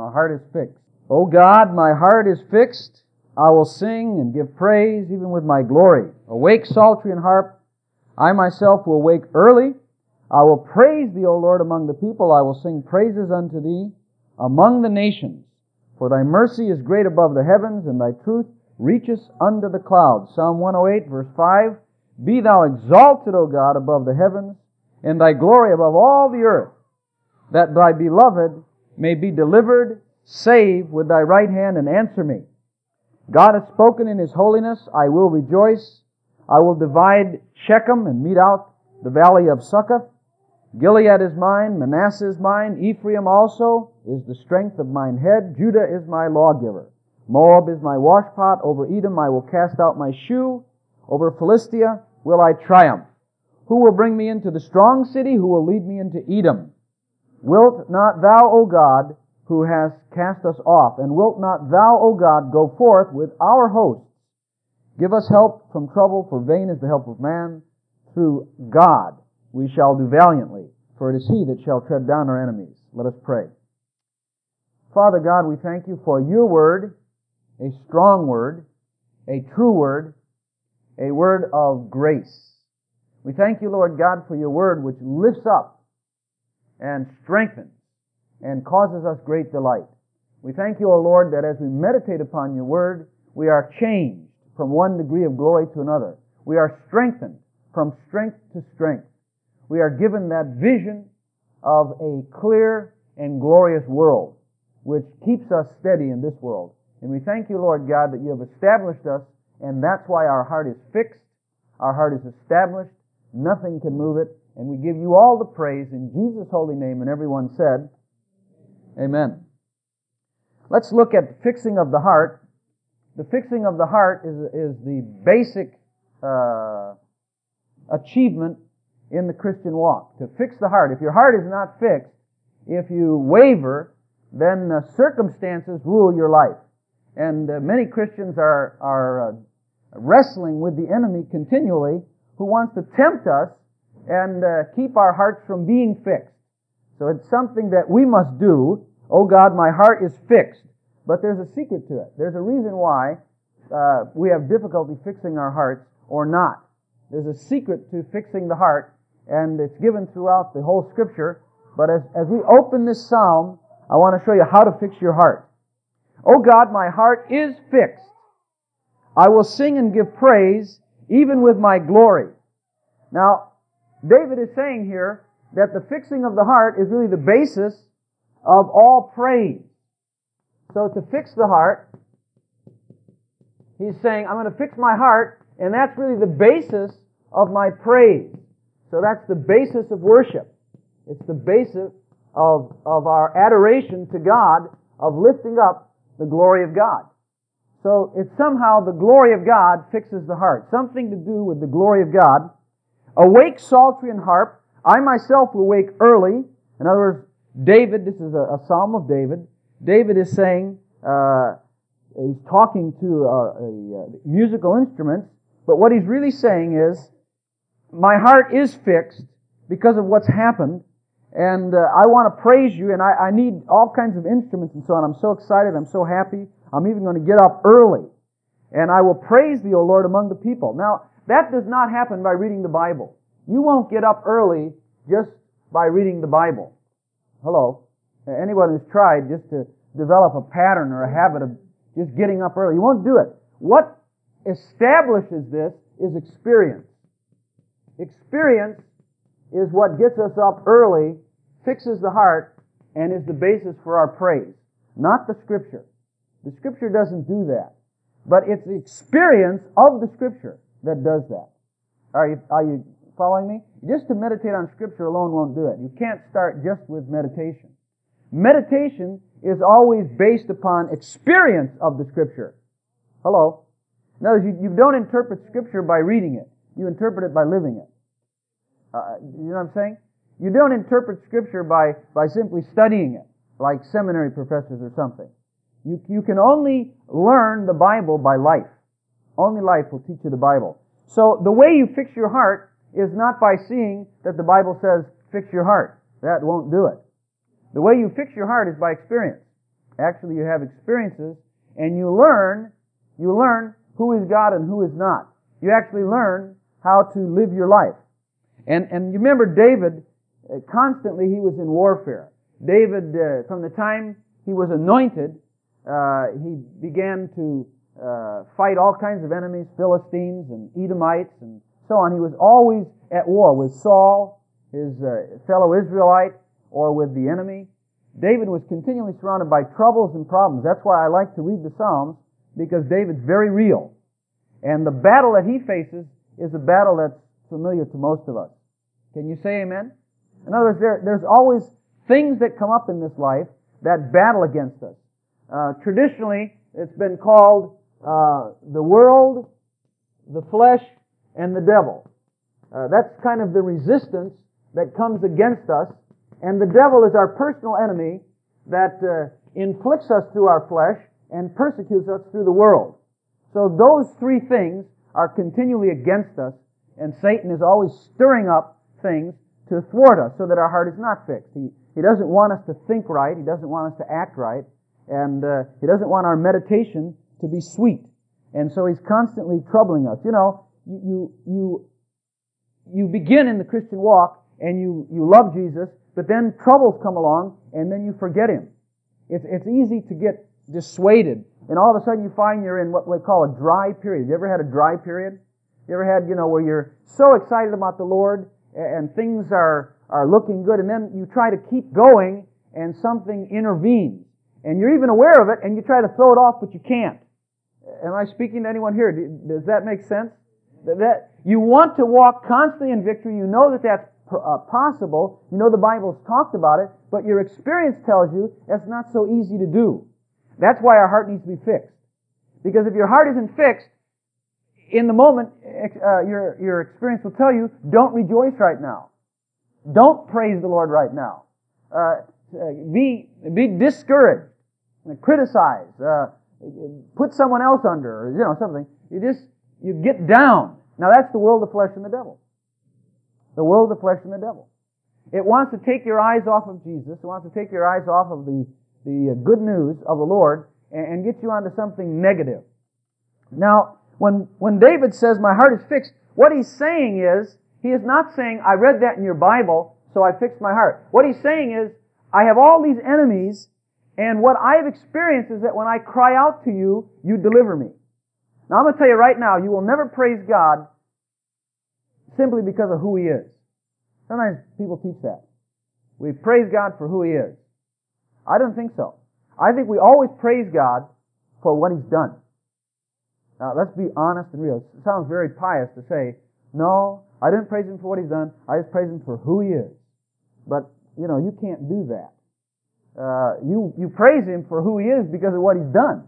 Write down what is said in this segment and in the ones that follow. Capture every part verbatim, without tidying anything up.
My heart is fixed. O God, my heart is fixed. I will sing and give praise even with my glory. Awake, psaltery and harp. I myself will wake early. I will praise Thee, O Lord, among the people. I will sing praises unto Thee among the nations. For Thy mercy is great above the heavens, and Thy truth reaches unto the clouds. Psalm one oh eight, verse five. Be Thou exalted, O God, above the heavens, and Thy glory above all the earth, that Thy beloved may be delivered. Save with Thy right hand and answer me. God hath spoken in His holiness. I will rejoice. I will divide Shechem and mete out the valley of Succoth. Gilead is mine, Manasseh is mine, Ephraim also is the strength of mine head. Judah is my lawgiver. Moab is my washpot. Over Edom I will cast out my shoe. Over Philistia will I triumph. Who will bring me into the strong city? Who will lead me into Edom? Wilt not Thou, O God, who hast cast us off, and wilt not Thou, O God, go forth with our hosts? Give us help from trouble, for vain is the help of man. Through God we shall do valiantly, for it is He that shall tread down our enemies. Let us pray. Father God, we thank You for Your word, a strong word, a true word, a word of grace. We thank You, Lord God, for Your word which lifts up and strengthens and causes us great delight. We thank You, O Lord, that as we meditate upon Your word, we are changed from one degree of glory to another. We are strengthened from strength to strength. We are given that vision of a clear and glorious world which keeps us steady in this world. And we thank You, Lord God, that You have established us, and that's why our heart is fixed, our heart is established, nothing can move it, and we give You all the praise in Jesus' holy name. And everyone said, Amen. Let's look at the fixing of the heart. The fixing of the heart is, is the basic uh, achievement in the Christian walk. To fix the heart. If your heart is not fixed, if you waver, then uh, circumstances rule your life. And uh, many Christians are, are uh, wrestling with the enemy continually, who wants to tempt us and uh, keep our hearts from being fixed. So it's something that we must do. Oh God, my heart is fixed. But there's a secret to it. There's a reason why uh, we have difficulty fixing our hearts or not. There's a secret to fixing the heart, and it's given throughout the whole Scripture. But as, as we open this psalm, I want to show you how to fix your heart. Oh God, my heart is fixed. I will sing and give praise, even with my glory. Now, David is saying here that the fixing of the heart is really the basis of all praise. So to fix the heart, he's saying, I'm going to fix my heart, and that's really the basis of my praise. So that's the basis of worship. It's the basis of, of our adoration to God, of lifting up the glory of God. So it's somehow the glory of God fixes the heart. Something to do with the glory of God. Awake, psaltery and harp. I myself will wake early. In other words, David, this is a, a psalm of David. David is saying, uh, he's talking to uh, a, a musical instruments, but what he's really saying is, my heart is fixed because of what's happened, and uh, I want to praise You, and I, I need all kinds of instruments and so on. I'm so excited, I'm so happy, I'm even going to get up early, and I will praise Thee, O Lord, among the people. Now, that does not happen by reading the Bible. You won't get up early just by reading the Bible. Hello? Anyone who's tried just to develop a pattern or a habit of just getting up early, you won't do it. What establishes this is experience. Experience is what gets us up early, fixes the heart, and is the basis for our praise. Not the Scripture. The Scripture doesn't do that. But it's the experience of the Scripture that does that. Are you, are you following me? Just to meditate on Scripture alone won't do it. You can't start just with meditation. Meditation is always based upon experience of the Scripture. Hello? In other words, you, you don't interpret Scripture by reading it. You interpret it by living it. Uh, you know what I'm saying? You don't interpret Scripture by, by simply studying it, like seminary professors or something. You, you can only learn the Bible by life. Only life will teach you the Bible. So the way you fix your heart is not by seeing that the Bible says, fix your heart. That won't do it. The way you fix your heart is by experience. Actually, you have experiences, and you learn, you learn who is God and who is not. You actually learn how to live your life. And, and you remember David, uh, constantly he was in warfare. David, uh, from the time he was anointed, uh, he began to uh, fight all kinds of enemies, Philistines and Edomites and so on. He was always at war with Saul, his uh, fellow Israelite, or with the enemy. David was continually surrounded by troubles and problems. That's why I like to read the Psalms, because David's very real. And the battle that he faces is a battle that's familiar to most of us. Can you say amen? In other words, there, there's always things that come up in this life that battle against us. Uh, traditionally, it's been called uh, the world, the flesh, and the devil. Uh, that's kind of the resistance that comes against us. And the devil is our personal enemy that uh, inflicts us through our flesh and persecutes us through the world. So those three things are continually against us, and Satan is always stirring up things to thwart us so that our heart is not fixed. He, he doesn't want us to think right. He doesn't want us to act right. And uh, he doesn't want our meditation to be sweet. And so he's constantly troubling us. You know, you you you, you begin in the Christian walk and you, you love Jesus, but then troubles come along and then you forget Him. It's, it's easy to get dissuaded. And all of a sudden you find you're in what we call a dry period. Have you ever had a dry period? You ever had, you know, where you're so excited about the Lord and things are, are looking good, and then you try to keep going and something intervenes. And you're even aware of it and you try to throw it off, but you can't. Am I speaking to anyone here? Does that make sense? That you want to walk constantly in victory. You know that that's uh, possible. You know the Bible's talked about it, but your experience tells you that's not so easy to do. That's why our heart needs to be fixed. Because if your heart isn't fixed, in the moment, uh, your, your experience will tell you, don't rejoice right now. Don't praise the Lord right now. Uh, be, be discouraged. Criticize. Uh, put someone else under, or, you know, something. You just, you get down. Now that's the world of flesh and the devil. The world of flesh and the devil. It wants to take your eyes off of Jesus. It wants to take your eyes off of the, the good news of the Lord and, and get you onto something negative. Now, when, when David says, my heart is fixed, what he's saying is, he is not saying, I read that in your Bible, so I fixed my heart. What he's saying is, I have all these enemies, and what I have experienced is that when I cry out to you, you deliver me. Now I'm going to tell you right now, you will never praise God simply because of who He is. Sometimes people teach that. We praise God for who He is. I don't think so. I think we always praise God for what He's done. Now let's be honest and real. It sounds very pious to say, no, I didn't praise Him for what He's done. I just praise Him for who He is. But, you know, you can't do that. Uh, you, you praise Him for who He is because of what He's done.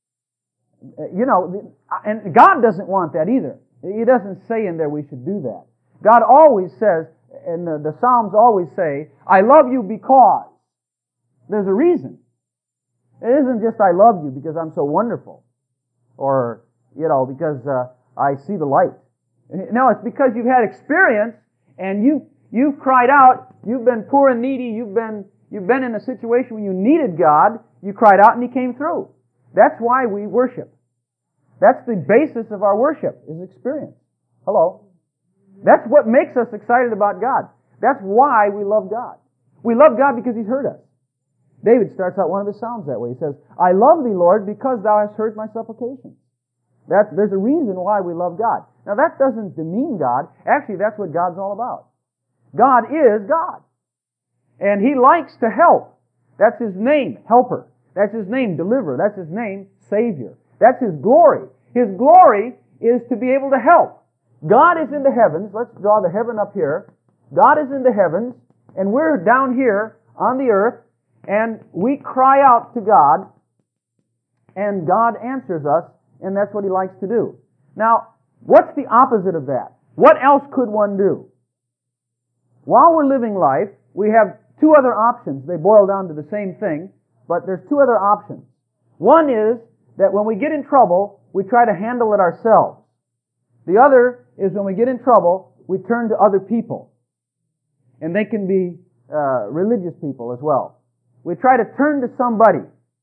Uh, you know, and God doesn't want that either. He doesn't say in there we should do that. God always says, and the, the Psalms always say, I love you because. There's a reason. It isn't just I love you because I'm so wonderful. Or, you know, because uh, I see the light. No, it's because you've had experience and you, you've cried out, you've been poor and needy, you've been, you've been in a situation when you needed God, you cried out and He came through. That's why we worship. That's the basis of our worship, is experience. Hello? That's what makes us excited about God. That's why we love God. We love God because He's heard us. David starts out one of his Psalms that way. He says, I love Thee, Lord, because Thou hast heard my supplications. That's, there's a reason why we love God. Now that doesn't demean God. Actually, that's what God's all about. God is God. And He likes to help. That's His name, helper. That's His name, deliverer. That's His name, Savior. That's His glory. His glory is to be able to help. God is in the heavens. Let's draw the heaven up here. God is in the heavens, and we're down here on the earth, and we cry out to God, and God answers us, and that's what He likes to do. Now, what's the opposite of that? What else could one do? While we're living life, we have two other options. They boil down to the same thing, but there's two other options. One is that when we get in trouble, we try to handle it ourselves. The other is when we get in trouble, we turn to other people. And they can be uh, religious people as well. We try to turn to somebody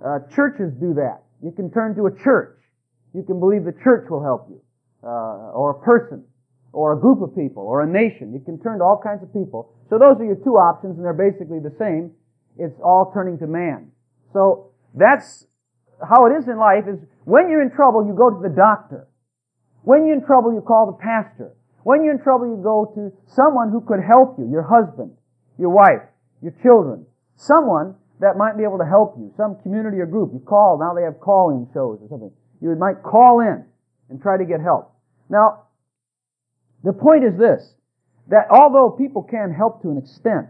Uh, churches do that. You can turn to a church. You can believe the church will help you, uh, or a person, or a group of people, or a nation. You can turn to all kinds of people. So those are your two options, and they're basically the same. It's all turning to man. So that's how it is in life, is when you're in trouble, you go to the doctor. When you're in trouble, you call the pastor. When you're in trouble, you go to someone who could help you, your husband, your wife, your children, someone that might be able to help you, some community or group. You call, now they have call-in shows or something. You might call in and try to get help. Now, the point is this, that although people can help to an extent,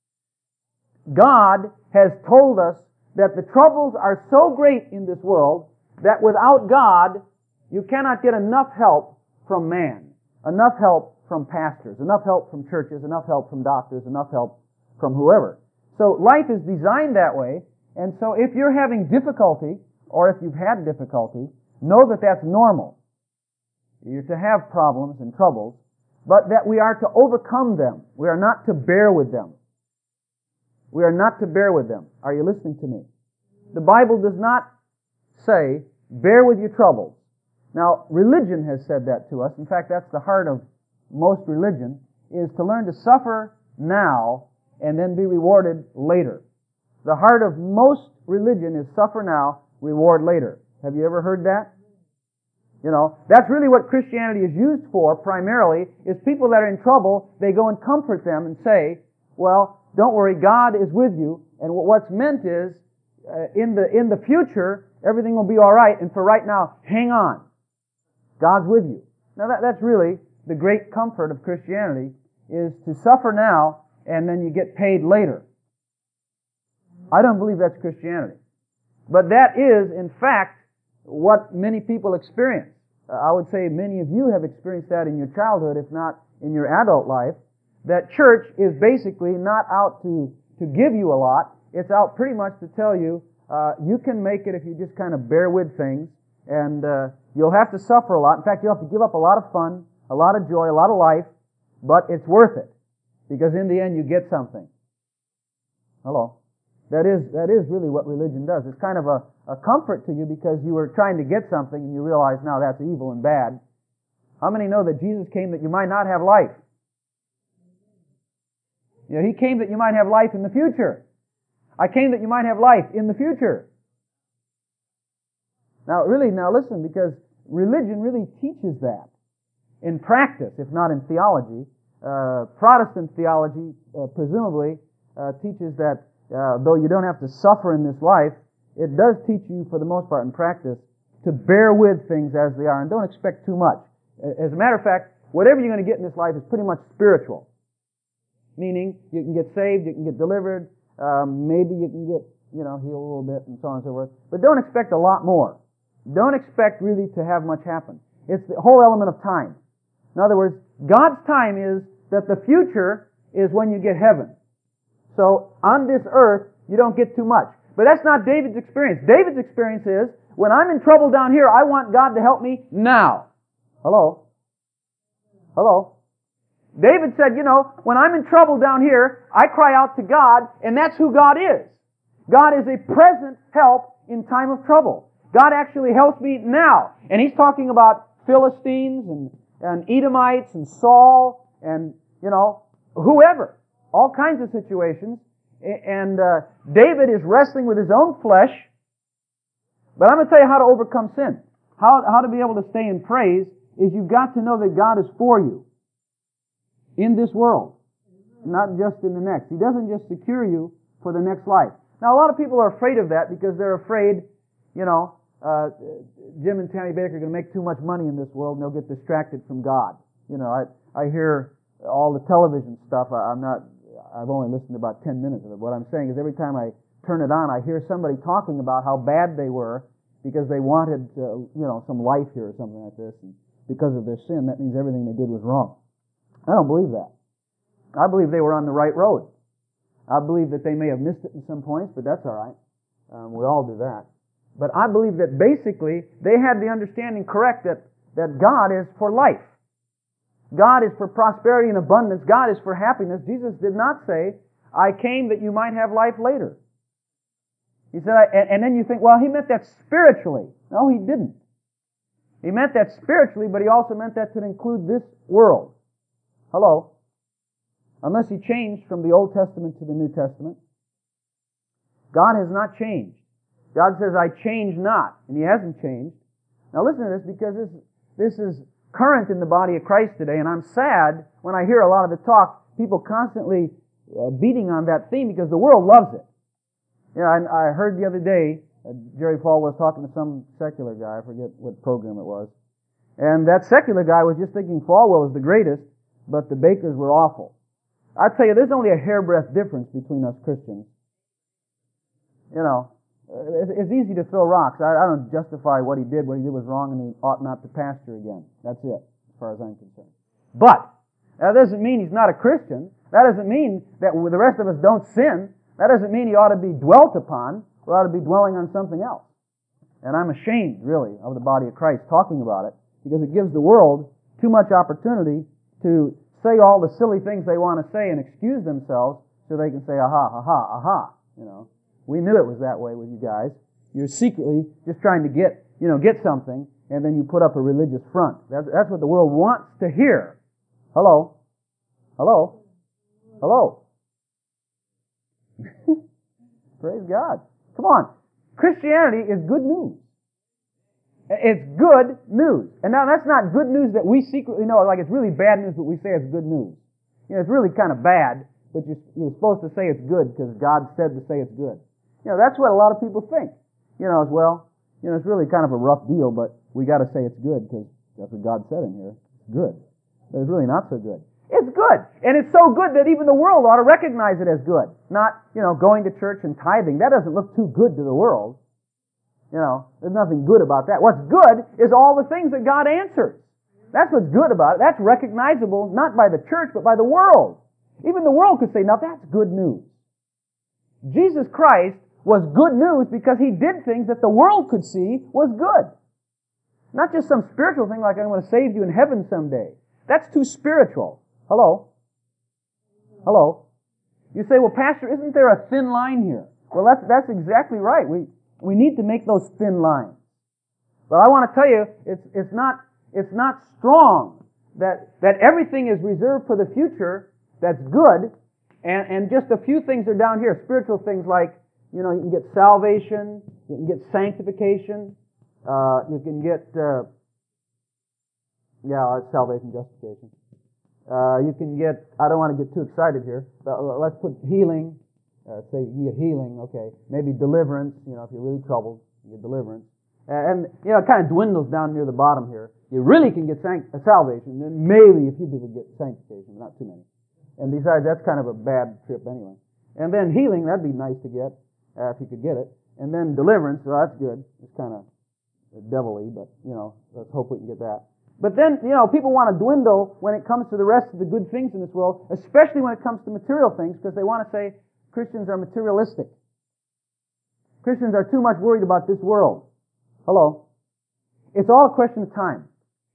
God has told us that the troubles are so great in this world that without God, you cannot get enough help from man, enough help from pastors, enough help from churches, enough help from doctors, enough help from whoever. So life is designed that way, and so if you're having difficulty, or if you've had difficulty, know that that's normal. You're to have problems and troubles, but that we are to overcome them. We are not to bear with them. We are not to bear with them. Are you listening to me? The Bible does not say, bear with your troubles. Now, religion has said that to us. In fact, that's the heart of most religion, is to learn to suffer now and then be rewarded later. The heart of most religion is suffer now, reward later. Have you ever heard that? You know, that's really what Christianity is used for primarily, is people that are in trouble, they go and comfort them and say, well, don't worry, God is with you, and what's meant is, uh, in the in the future, everything will be all right, and for right now, hang on. God's with you. Now that, that's really the great comfort of Christianity, is to suffer now, and then you get paid later. I don't believe that's Christianity. But that is, in fact, what many people experience. Uh, I would say many of you have experienced that in your childhood, if not in your adult life, that church is basically not out to, to give you a lot. It's out pretty much to tell you, uh, you can make it if you just kind of bear with things, and uh, you'll have to suffer a lot. In fact, you'll have to give up a lot of fun, a lot of joy, a lot of life, but it's worth it, because in the end you get something. Hello? That is, that is really what religion does. It's kind of a, a comfort to you because you were trying to get something and you realize now that's evil and bad. How many know that Jesus came that you might not have life? You know, He came that you might have life in the future. I came that you might have life in the future. Now, really, now listen, because religion really teaches that in practice, if not in theology. Uh, Protestant theology, uh, presumably, uh, teaches that Uh, though you don't have to suffer in this life, it does teach you, for the most part in practice, to bear with things as they are, and don't expect too much. As a matter of fact, whatever you're going to get in this life is pretty much spiritual. Meaning, you can get saved, you can get delivered, um, maybe you can get, you know, healed a little bit, and so on and so forth. But don't expect a lot more. Don't expect really to have much happen. It's the whole element of time. In other words, God's time is that the future is when you get heaven. So, on this earth, you don't get too much. But that's not David's experience. David's experience is, when I'm in trouble down here, I want God to help me now. Hello? Hello? David said, you know, when I'm in trouble down here, I cry out to God, and that's who God is. God is a present help in time of trouble. God actually helps me now. And he's talking about Philistines and, and Edomites and Saul and, you know, whoever. All kinds of situations, and uh, David is wrestling with his own flesh, but I'm going to tell you how to overcome sin. How, how to be able to stay in praise is you've got to know that God is for you in this world, not just in the next. He doesn't just secure you for the next life. Now, a lot of people are afraid of that because they're afraid, you know, uh, Jim and Tammy Baker are going to make too much money in this world and they'll get distracted from God. You know, I, I hear all the television stuff. I, I'm not... I've only listened to about ten minutes of it. What I'm saying is every time I turn it on, I hear somebody talking about how bad they were because they wanted, uh, you know, some life here or something like this. And because of their sin, that means everything they did was wrong. I don't believe that. I believe they were on the right road. I believe that they may have missed it in some points, but that's all right. Um, we all do that. But I believe that basically they had the understanding correct that, that God is for life. God is for prosperity and abundance. God is for happiness. Jesus did not say, I came that you might have life later. He said, I, and, and then you think, well, he meant that spiritually. No, he didn't. He meant that spiritually, but he also meant that to include this world. Hello? Unless he changed from the Old Testament to the New Testament. God has not changed. God says, I change not. And he hasn't changed. Now listen to this, because this, this is current in the body of Christ today, and I'm sad when I hear a lot of the talk, people constantly uh, beating on that theme, because the world loves it. You know, I, I heard the other day, uh, Jerry Falwell was talking to some secular guy, I forget what program it was, and that secular guy was just thinking Falwell was the greatest, but the Bakers were awful. I tell you, there's only a hairbreadth difference between us Christians. You know, it's easy to throw rocks. I, I don't justify what he did. What he did was wrong, and he ought not to pastor again. That's it, as far as I'm concerned. But that doesn't mean he's not a Christian. That doesn't mean that the rest of us don't sin. That doesn't mean he ought to be dwelt upon. We ought to be dwelling on something else. And I'm ashamed, really, of the body of Christ talking about it, because it gives the world too much opportunity to say all the silly things they want to say and excuse themselves so they can say, aha, aha, aha, you know. We knew it was that way with you guys. You're secretly just trying to get, you know, get something, and then you put up a religious front. That's, that's what the world wants to hear. Hello? Hello? Hello? Praise God. Come on. Christianity is good news. It's good news. And now that's not good news that we secretly know, like it's really bad news, but we say it's good news. You know, it's really kind of bad, but you're, you're supposed to say it's good because God said to say it's good. You know, that's what a lot of people think. You know, as well, you know, it's really kind of a rough deal, but we got to say it's good because that's what God said in here. It's good. But it's really not so good. It's good. And it's so good that even the world ought to recognize it as good. Not, you know, going to church and tithing. That doesn't look too good to the world. You know, there's nothing good about that. What's good is all the things that God answers. That's what's good about it. That's recognizable not by the church, but by the world. Even the world could say, now that's good news. Jesus Christ was good news because He did things that the world could see was good. Not just some spiritual thing like I'm going to save you in heaven someday. That's too spiritual. Hello? Hello? You say, well, Pastor, isn't there a thin line here? Well, that's, that's exactly right. We, we need to make those thin lines. But I want to tell you, it's, it's not, it's not strong that, that everything is reserved for the future that's good, and, and just a few things are down here. Spiritual things like, you know, you can get salvation, you can get sanctification, uh, you can get, uh, yeah, salvation, justification. Uh, you can get, I don't want to get too excited here, but let's put healing, uh, say you get healing, okay. Maybe deliverance, you know, if you're really troubled, you get deliverance. And, you know, it kind of dwindles down near the bottom here. You really can get sanct- uh, salvation, and maybe a few people get sanctification, but not too many. And besides, that's kind of a bad trip anyway. And then healing, that'd be nice to get, uh, if you could get it. And then deliverance, well, that's good. It's kind of devilly, but, you know, let's hope we can get that. But then, you know, people want to dwindle when it comes to the rest of the good things in this world, especially when it comes to material things, because they want to say Christians are materialistic. Christians are too much worried about this world. Hello? It's all a question of time.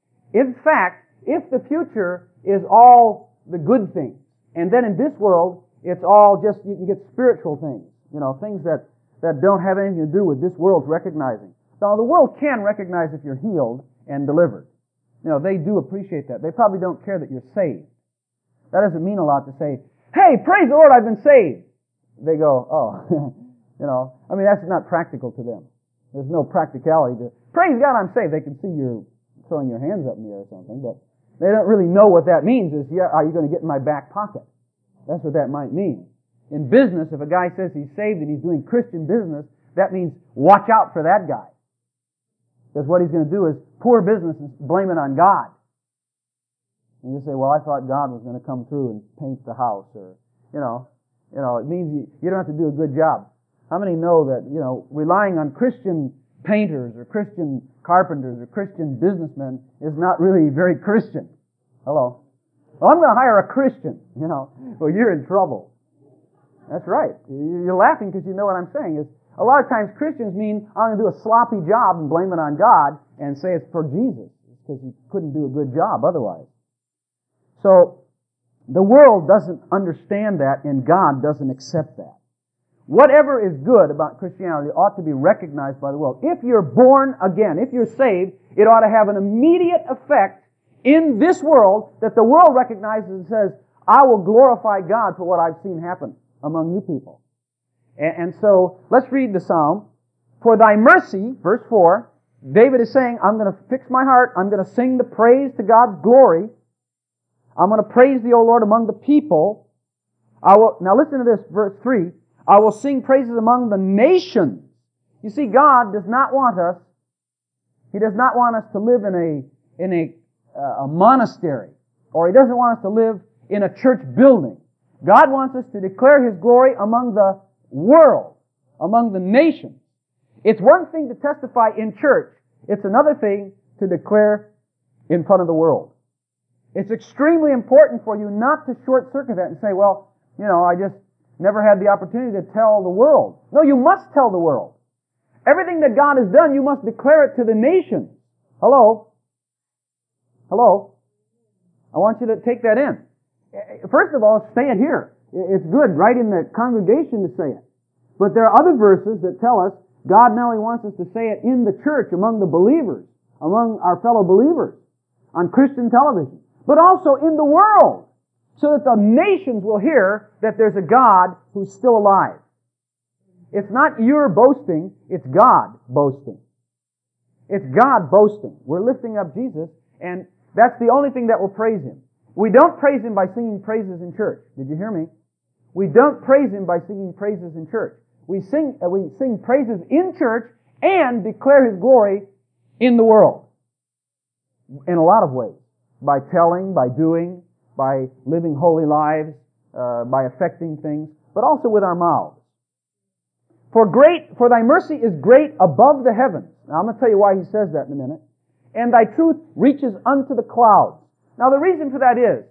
In fact, if the future is all the good things, and then in this world, it's all just, you can get spiritual things, you know, things that, that don't have anything to do with this world's recognizing. Now, the world can recognize if you're healed and delivered. You know, they do appreciate that. They probably don't care that you're saved. That doesn't mean a lot to say, hey, praise the Lord, I've been saved. They go, oh, you know, I mean, that's not practical to them. There's no practicality to, praise God, I'm saved. They can see you're throwing your hands up in the air or something, but they don't really know what that means is, yeah, are you going to get in my back pocket? That's what that might mean. In business, if a guy says he's saved and he's doing Christian business, that means watch out for that guy. Because what he's going to do is poor business and blame it on God. And you say, well, I thought God was going to come through and paint the house, or, you know, you know, it means you, you don't have to do a good job. How many know that, you know, relying on Christian painters or Christian carpenters or Christian businessmen is not really very Christian? Hello? Well, I'm going to hire a Christian, you know. Well, you're in trouble. That's right. You're laughing because you know what I'm saying. Is a lot of times Christians mean, I'm going to do a sloppy job and blame it on God and say it's for Jesus, because you couldn't do a good job otherwise. So, the world doesn't understand that, and God doesn't accept that. whatever is good about Christianity ought to be recognized by the world. If you're born again, if you're saved, it ought to have an immediate effect in this world that the world recognizes and says, I will glorify God for what I've seen happen among you people. And, and so, let's read the Psalm. For thy mercy, verse four, David is saying, I'm going to fix my heart, I'm going to sing the praise to God's glory. I'm going to praise thee, O Lord, among the people. I will, now listen to this, verse three. I will sing praises among the nations. You see, God does not want us, He does not want us to live in a, in a, uh, a monastery, or He doesn't want us to live in a church building. God wants us to declare His glory among the world, among the nations. It's one thing to testify in church. It's another thing to declare in front of the world. It's extremely important for you not to short-circuit that and say, well, you know, I just never had the opportunity to tell the world. No, you must tell the world. Everything that God has done, you must declare it to the nations. Hello? Hello? I want you to take that in. First of all, say it here. It's good right in the congregation to say it. But there are other verses that tell us God not only wants us to say it in the church, among the believers, among our fellow believers, on Christian television, but also in the world, so that the nations will hear that there's a God who's still alive. It's not your boasting, it's God boasting. It's God boasting. We're lifting up Jesus, and that's the only thing that will praise Him. We don't praise Him by singing praises in church. Did you hear me? We don't praise Him by singing praises in church. We sing, uh, we sing praises in church and declare His glory in the world. In a lot of ways. By telling, by doing, by living holy lives, uh, by affecting things, but also with our mouths. For great, for thy mercy is great above the heavens. Now I'm going to tell you why he says that in a minute. And thy truth reaches unto the clouds. Now the reason for that is,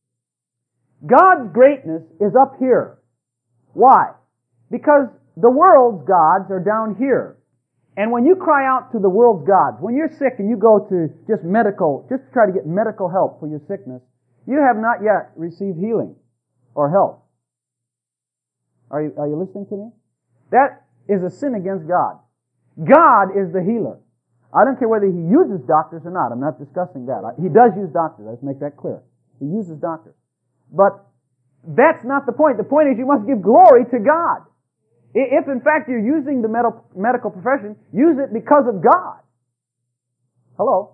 God's greatness is up here. Why? Because the world's gods are down here. And when you cry out to the world's gods, when you're sick and you go to just medical, just to try to get medical help for your sickness, you have not yet received healing or help. Are you, are you listening to me? That is a sin against God. God is the healer. I don't care whether He uses doctors or not. I'm not discussing that. He does use doctors. Let's make that clear. He uses doctors. But that's not the point. The point is you must give glory to God. If in fact you're using the medical profession, use it because of God. Hello?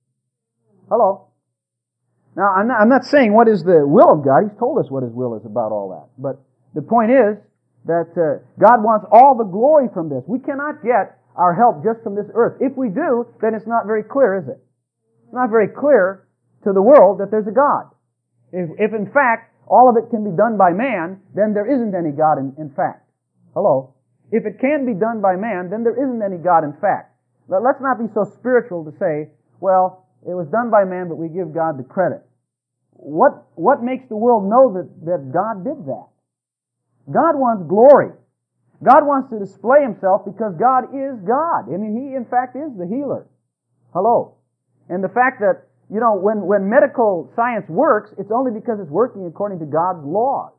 Hello? Now, I'm not, I'm not saying what is the will of God. He's told us what His will is about all that. But the point is that uh, God wants all the glory from this. We cannot get our help just from this earth. If we do, then it's not very clear, is it? It's not very clear to the world that there's a God. If, if in fact all of it can be done by man, then there isn't any God in, in fact. Hello? If it can be done by man, then there isn't any God in fact. Let's not be so spiritual to say, well, it was done by man, but we give God the credit. What, what makes the world know that, that God did that? God wants glory. God wants to display Himself because God is God. I mean, He in fact is the healer. Hello? And the fact that, you know, when, when medical science works, it's only because it's working according to God's laws.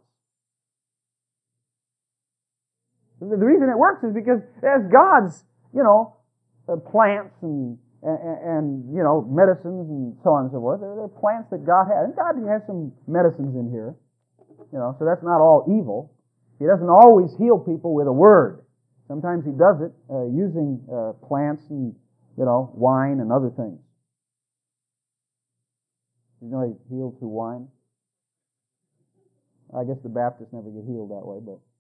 The reason it works is because as God's, you know, uh, plants and, and, and, you know, medicines and so on and so forth. They're, they're plants that God has. And God has some medicines in here. You know, so that's not all evil. He doesn't always heal people with a word. Sometimes He does it uh, using uh, plants and, you know, wine and other things. You know He healed through wine? I guess the Baptists never get healed that way, but...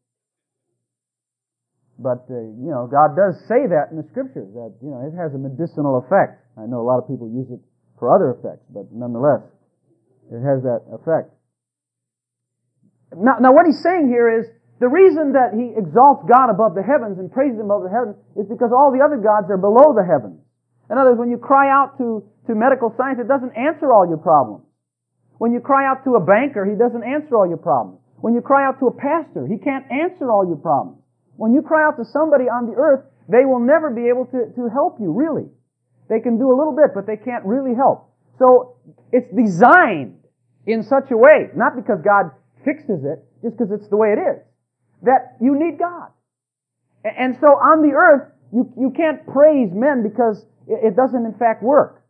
But, uh, you know, God does say that in the Scriptures, that, you know, it has a medicinal effect. I know a lot of people use it for other effects, but nonetheless, it has that effect. Now, now what he's saying here is, the reason that he exalts God above the heavens and praises Him above the heavens is because all the other gods are below the heavens. In other words, when you cry out to, to medical science, it doesn't answer all your problems. When you cry out to a banker, he doesn't answer all your problems. When you cry out to a pastor, he can't answer all your problems. When you cry out to somebody on the earth, they will never be able to, to help you, really. They can do a little bit, but they can't really help. So, it's designed in such a way, not because God fixes it, just because it's the way it is. that you need God. And so on the earth, you, you can't praise men because it doesn't in fact work.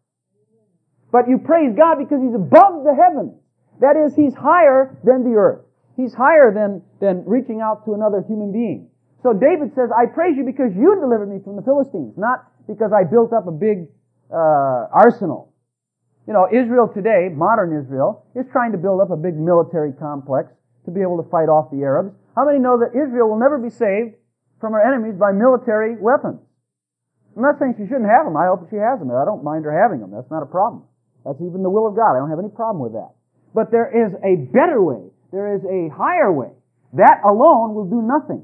But you praise God because He's above the heavens. That is, He's higher than the earth. He's higher than, than reaching out to another human being. So David says, I praise you because you delivered me from the Philistines, not because I built up a big uh, arsenal. You know, Israel today, modern Israel, is trying to build up a big military complex to be able to fight off the Arabs. How many know that Israel will never be saved from her enemies by military weapons? I'm not saying she shouldn't have them. I hope she has them. I don't mind her having them. That's not a problem. That's even the will of God. I don't have any problem with that. But there is a better way. There is a higher way. That alone will do nothing.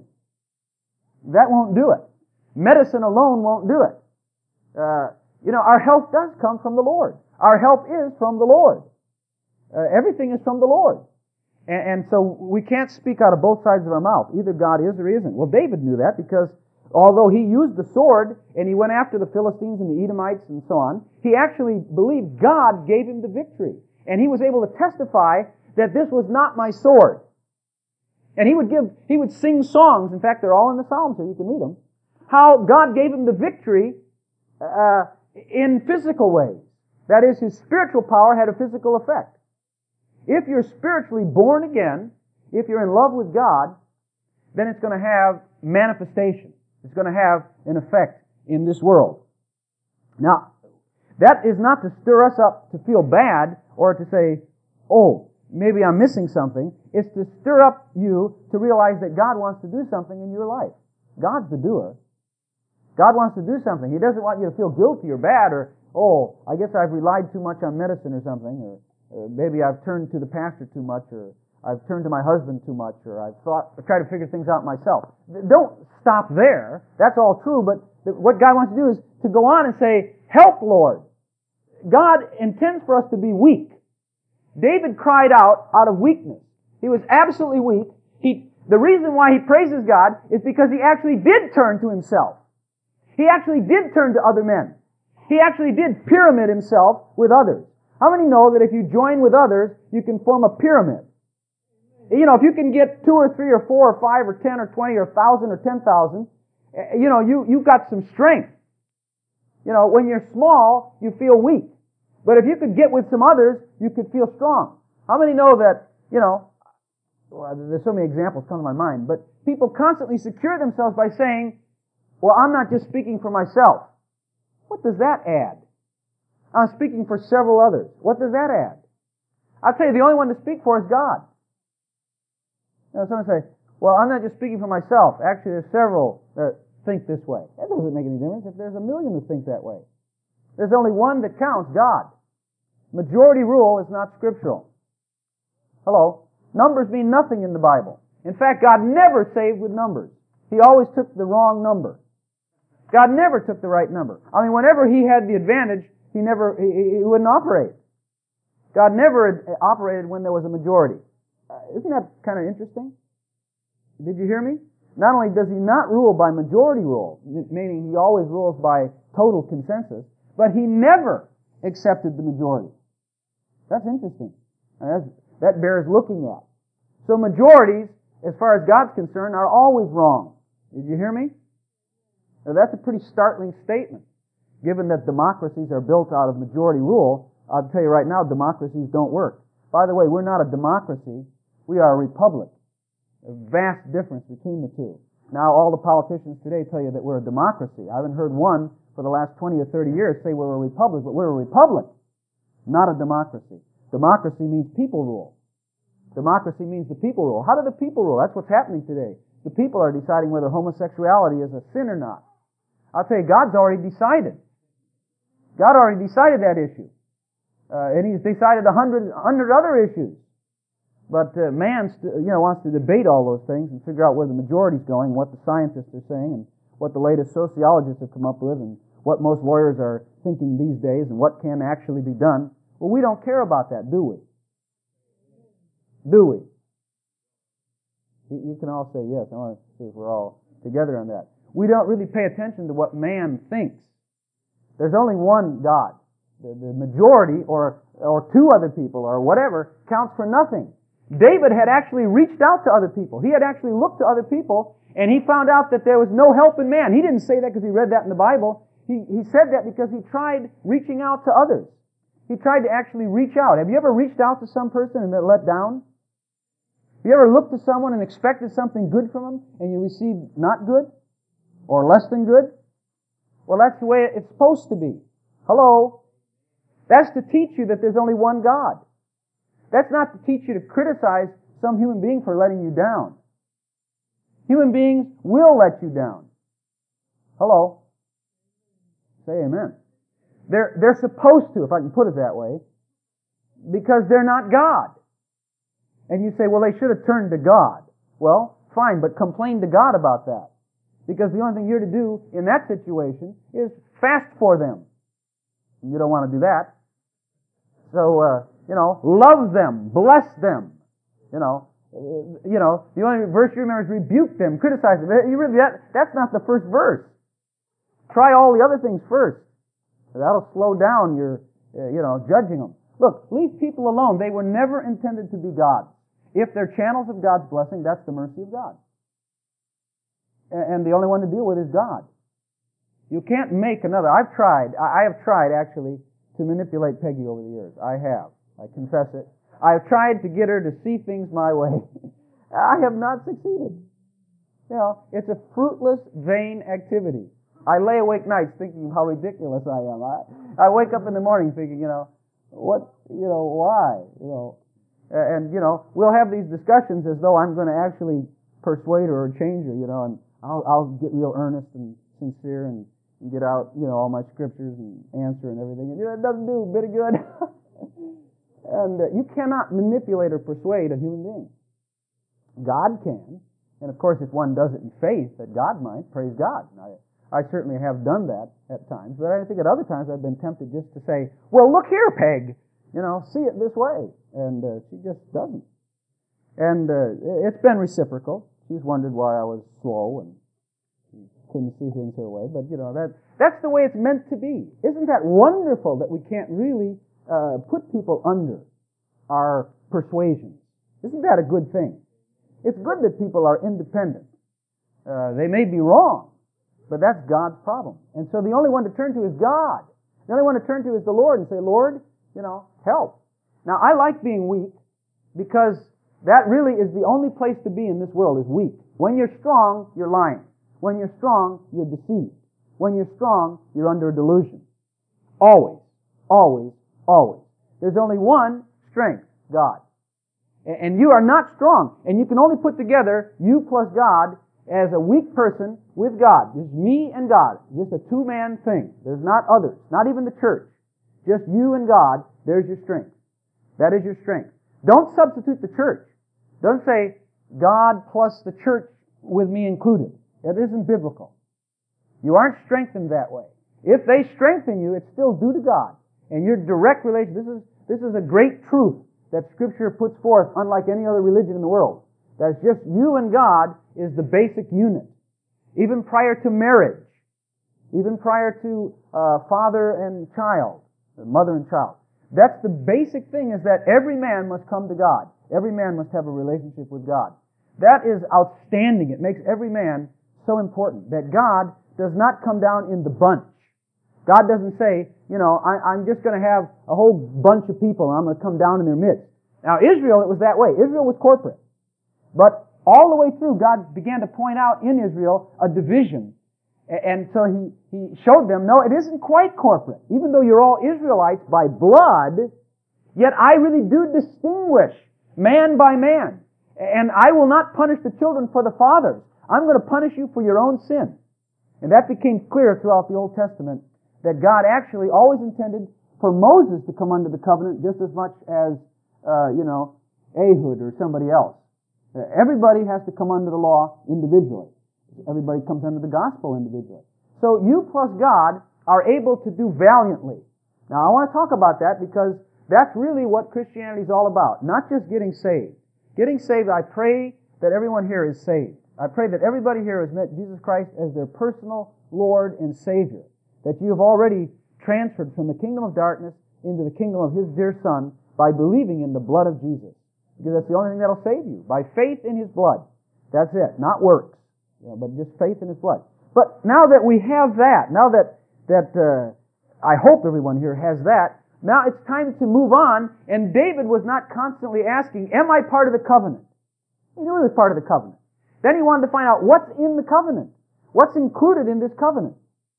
That won't do it. Medicine alone won't do it. Uh, you know, our health does come from the Lord. Our help is from the Lord. Uh, everything is from the Lord. And, and so we can't speak out of both sides of our mouth. Either God is or He isn't. Well, David knew that because although he used the sword and he went after the Philistines and the Edomites and so on, he actually believed God gave him the victory. And he was able to testify that this was not my sword. And he would give, he would sing songs. In fact, they're all in the Psalms, so you can read them. How God gave him the victory uh, in physical ways. That is, his spiritual power had a physical effect. If you're spiritually born again, if you're in love with God, then it's going to have manifestation. It's going to have an effect in this world. Now, that is not to stir us up to feel bad or to say, oh, maybe I'm missing something. It's to stir up you to realize that God wants to do something in your life. God's the doer. God wants to do something. He doesn't want you to feel guilty or bad or, oh, I guess I've relied too much on medicine or something, or uh, maybe I've turned to the pastor too much, or I've turned to my husband too much, or I've thought, or tried to figure things out myself. Don't stop there. That's all true, but what God wants to do is to go on and say, help, Lord. God intends for us to be weak. David cried out out of weakness. He was absolutely weak. He, the reason why he praises God is because he actually did turn to himself. He actually did turn to other men. He actually did pyramid himself with others. How many know that if you join with others, you can form a pyramid? You know, if you can get two or three or four or five or ten or twenty or a thousand or ten thousand, you know, you, you've got some strength. You know, when you're small, you feel weak. But if you could get with some others, you could feel strong. How many know that, you know, well, there's so many examples come to my mind, but people constantly secure themselves by saying, well, I'm not just speaking for myself. What does that add? I'm speaking for several others. What does that add? I'll tell you, the only one to speak for is God. You know, someone say, well, I'm not just speaking for myself. Actually, there's several that think this way. That doesn't make any difference if there's a million who think that way. There's only one that counts, God. Majority rule is not scriptural. Hello? Numbers mean nothing in the Bible. In fact, God never saved with numbers. He always took the wrong number. God never took the right number. I mean, whenever He had the advantage, He never, He, he wouldn't operate. God never operated when there was a majority. Uh, isn't that kind of interesting? Did you hear me? Not only does He not rule by majority rule, meaning He always rules by total consensus, but He never accepted the majority. That's interesting. That's, that bears looking at. So majorities, as far as God's concerned, are always wrong. Did you hear me? Now that's a pretty startling statement. Given that democracies are built out of majority rule, I'll tell you right now, democracies don't work. By the way, we're not a democracy. We are a republic. A vast difference between the two. Now all the politicians today tell you that we're a democracy. I haven't heard one for the last twenty or thirty years say we're a republic, but we're a republic, not a democracy. Democracy means people rule. Democracy means the people rule. How do the people rule? That's what's happening today. The people are deciding whether homosexuality is a sin or not. I'll tell you, God's already decided. God already decided that issue. Uh, and He's decided a hundred, hundred other issues. But uh, man, st- you know, wants to debate all those things and figure out where the majority's going, what the scientists are saying, and what the latest sociologists have come up with, and what most lawyers are thinking these days, and what can actually be done. Well, we don't care about that, do we? Do we? You can all say yes. I want to see if we're all together on that. We don't really pay attention to what man thinks. There's only one God. The, the majority, or or two other people, or whatever, counts for nothing. David had actually reached out to other people. He had actually looked to other people, and he found out that there was no help in man. He didn't say that because he read that in the Bible. He, he said that because he tried reaching out to others. He tried to actually reach out. Have you ever reached out to some person and been let down? Have you ever looked to someone and expected something good from them, and you received not good? Or less than good? Well, that's the way it's supposed to be. Hello? That's to teach you that there's only one God. That's not to teach you to criticize some human being for letting you down. Human beings will let you down. Hello? Say amen. They're, they're supposed to, if I can put it that way, because they're not God. And you say, well, they should have turned to God. Well, fine, but complain to God about that. Because the only thing you're to do in that situation is fast for them. You don't want to do that. So, uh, you know, love them, bless them. You know, uh, you know, the only verse you remember is rebuke them, criticize them. You really, that, that's not the first verse. Try all the other things first. That'll slow down your, uh, you know, judging them. Look, leave people alone. They were never intended to be gods. If they're channels of God's blessing, that's the mercy of God. And the only one to deal with is God. You can't make another. I've tried, I have tried actually to manipulate Peggy over the years. I have. I confess it. I've tried to get her to see things my way. I have not succeeded. You know, it's a fruitless, vain activity. I lay awake nights thinking how ridiculous I am. I, I wake up in the morning thinking, you know, what, you know, why? You know, and, you know, we'll have these discussions as though I'm going to actually persuade her or change her, you know, and I'll, I'll get real earnest and sincere and, and get out, you know, all my scriptures and answer and everything. And, you know, it doesn't do a bit of good. And uh, you cannot manipulate or persuade a human being. God can. And of course, if one does it in faith that God might, praise God. And I, I certainly have done that at times, but I think at other times I've been tempted just to say, well, look here, Peg, you know, see it this way. And uh, she just doesn't. And uh, it's been reciprocal. She's wondered why I was slow and couldn't see things her way. But, you know, that that's the way it's meant to be. Isn't that wonderful that we can't really uh, put people under our persuasions? Isn't that a good thing? It's good that people are independent. Uh, they may be wrong, but that's God's problem. And so the only one to turn to is God. The only one to turn to is the Lord and say, Lord, you know, help. Now, I like being weak because that really is the only place to be in this world is weak. When you're strong, you're lying. When you're strong, you're deceived. When you're strong, you're under a delusion. Always, always, always. There's only one strength, God. And you are not strong. And you can only put together you plus God as a weak person with God. Just me and God. Just a two-man thing. There's not others. Not even the church. Just you and God. There's your strength. That is your strength. Don't substitute the church. Don't say God plus the church with me included. That isn't biblical. You aren't strengthened that way. If they strengthen you, it's still due to God. And your direct relation, this is, this is a great truth that Scripture puts forth unlike any other religion in the world. That it's just you and God is the basic unit. Even prior to marriage, even prior to uh, father and child, mother and child. That's the basic thing, is that every man must come to God. Every man must have a relationship with God. That is outstanding. It makes every man so important. That God does not come down in the bunch. God doesn't say, you know, I, I'm just going to have a whole bunch of people and I'm going to come down in their midst. Now, Israel, it was that way. Israel was corporate. But all the way through, God began to point out in Israel a division. And so He, He showed them, no, it isn't quite corporate. Even though you're all Israelites by blood, yet I really do distinguish man by man. And I will not punish the children for the fathers. I'm going to punish you for your own sin. And that became clear throughout the Old Testament, that God actually always intended for Moses to come under the covenant just as much as, uh, you know, Ehud or somebody else. Uh, everybody has to come under the law individually. Everybody comes under the gospel individually. So you plus God are able to do valiantly. Now I want to talk about that because that's really what Christianity is all about. Not just getting saved. Getting saved, I pray that everyone here is saved. I pray that everybody here has met Jesus Christ as their personal Lord and Savior. That you have already transferred from the kingdom of darkness into the kingdom of His dear Son by believing in the blood of Jesus. Because that's the only thing that'll save you. By faith in His blood. That's it. Not works. You know, but just faith in His blood. But now that we have that, now that, that uh, I hope everyone here has that, now it's time to move on, and David was not constantly asking, am I part of the covenant? He knew he was part of the covenant. Then he wanted to find out what's in the covenant. What's included in this covenant?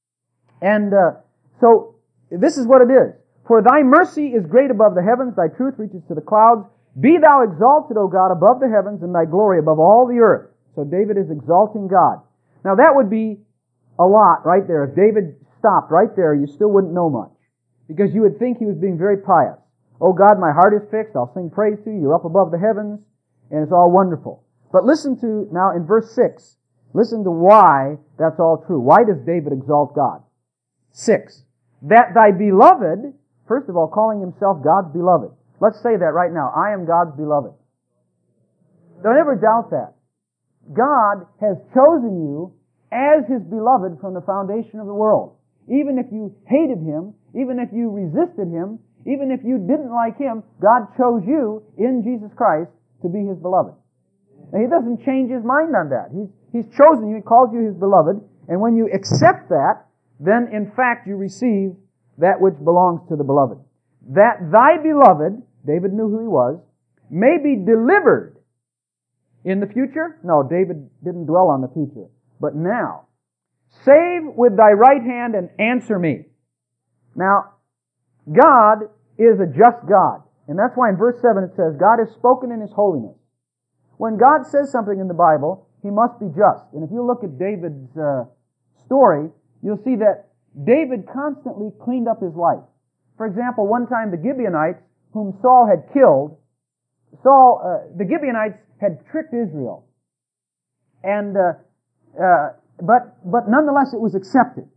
And uh, so, this is what it is. For thy mercy is great above the heavens, thy truth reaches to the clouds. Be thou exalted, O God, above the heavens, and thy glory above all the earth. So David is exalting God. Now that would be a lot right there. If David stopped right there, you still wouldn't know much. Because you would think he was being very pious. Oh God, my heart is fixed. I'll sing praise to you. You're up above the heavens. And it's all wonderful. But listen to, now in verse six, listen to why that's all true. Why does David exalt God? Six. That thy beloved, first of all, calling himself God's beloved. Let's say that right now. I am God's beloved. Don't ever doubt that. God has chosen you as His beloved from the foundation of the world. Even if you hated Him, even if you resisted Him, even if you didn't like Him, God chose you in Jesus Christ to be His beloved. And He doesn't change His mind on that. He's, he's chosen you, He calls you His beloved, and when you accept that, then in fact you receive that which belongs to the beloved. That thy beloved, David knew who he was, may be delivered in the future. No, David didn't dwell on the future. But now, save with thy right hand and answer me. Now, God is a just God. And that's why in verse seven it says, God has spoken in His holiness. When God says something in the Bible, He must be just. And if you look at David's uh, story, you'll see that David constantly cleaned up his life. For example, one time the Gibeonites, whom Saul had killed, Saul, uh, the Gibeonites had tricked Israel. And, uh, uh, but, but nonetheless it was accepted.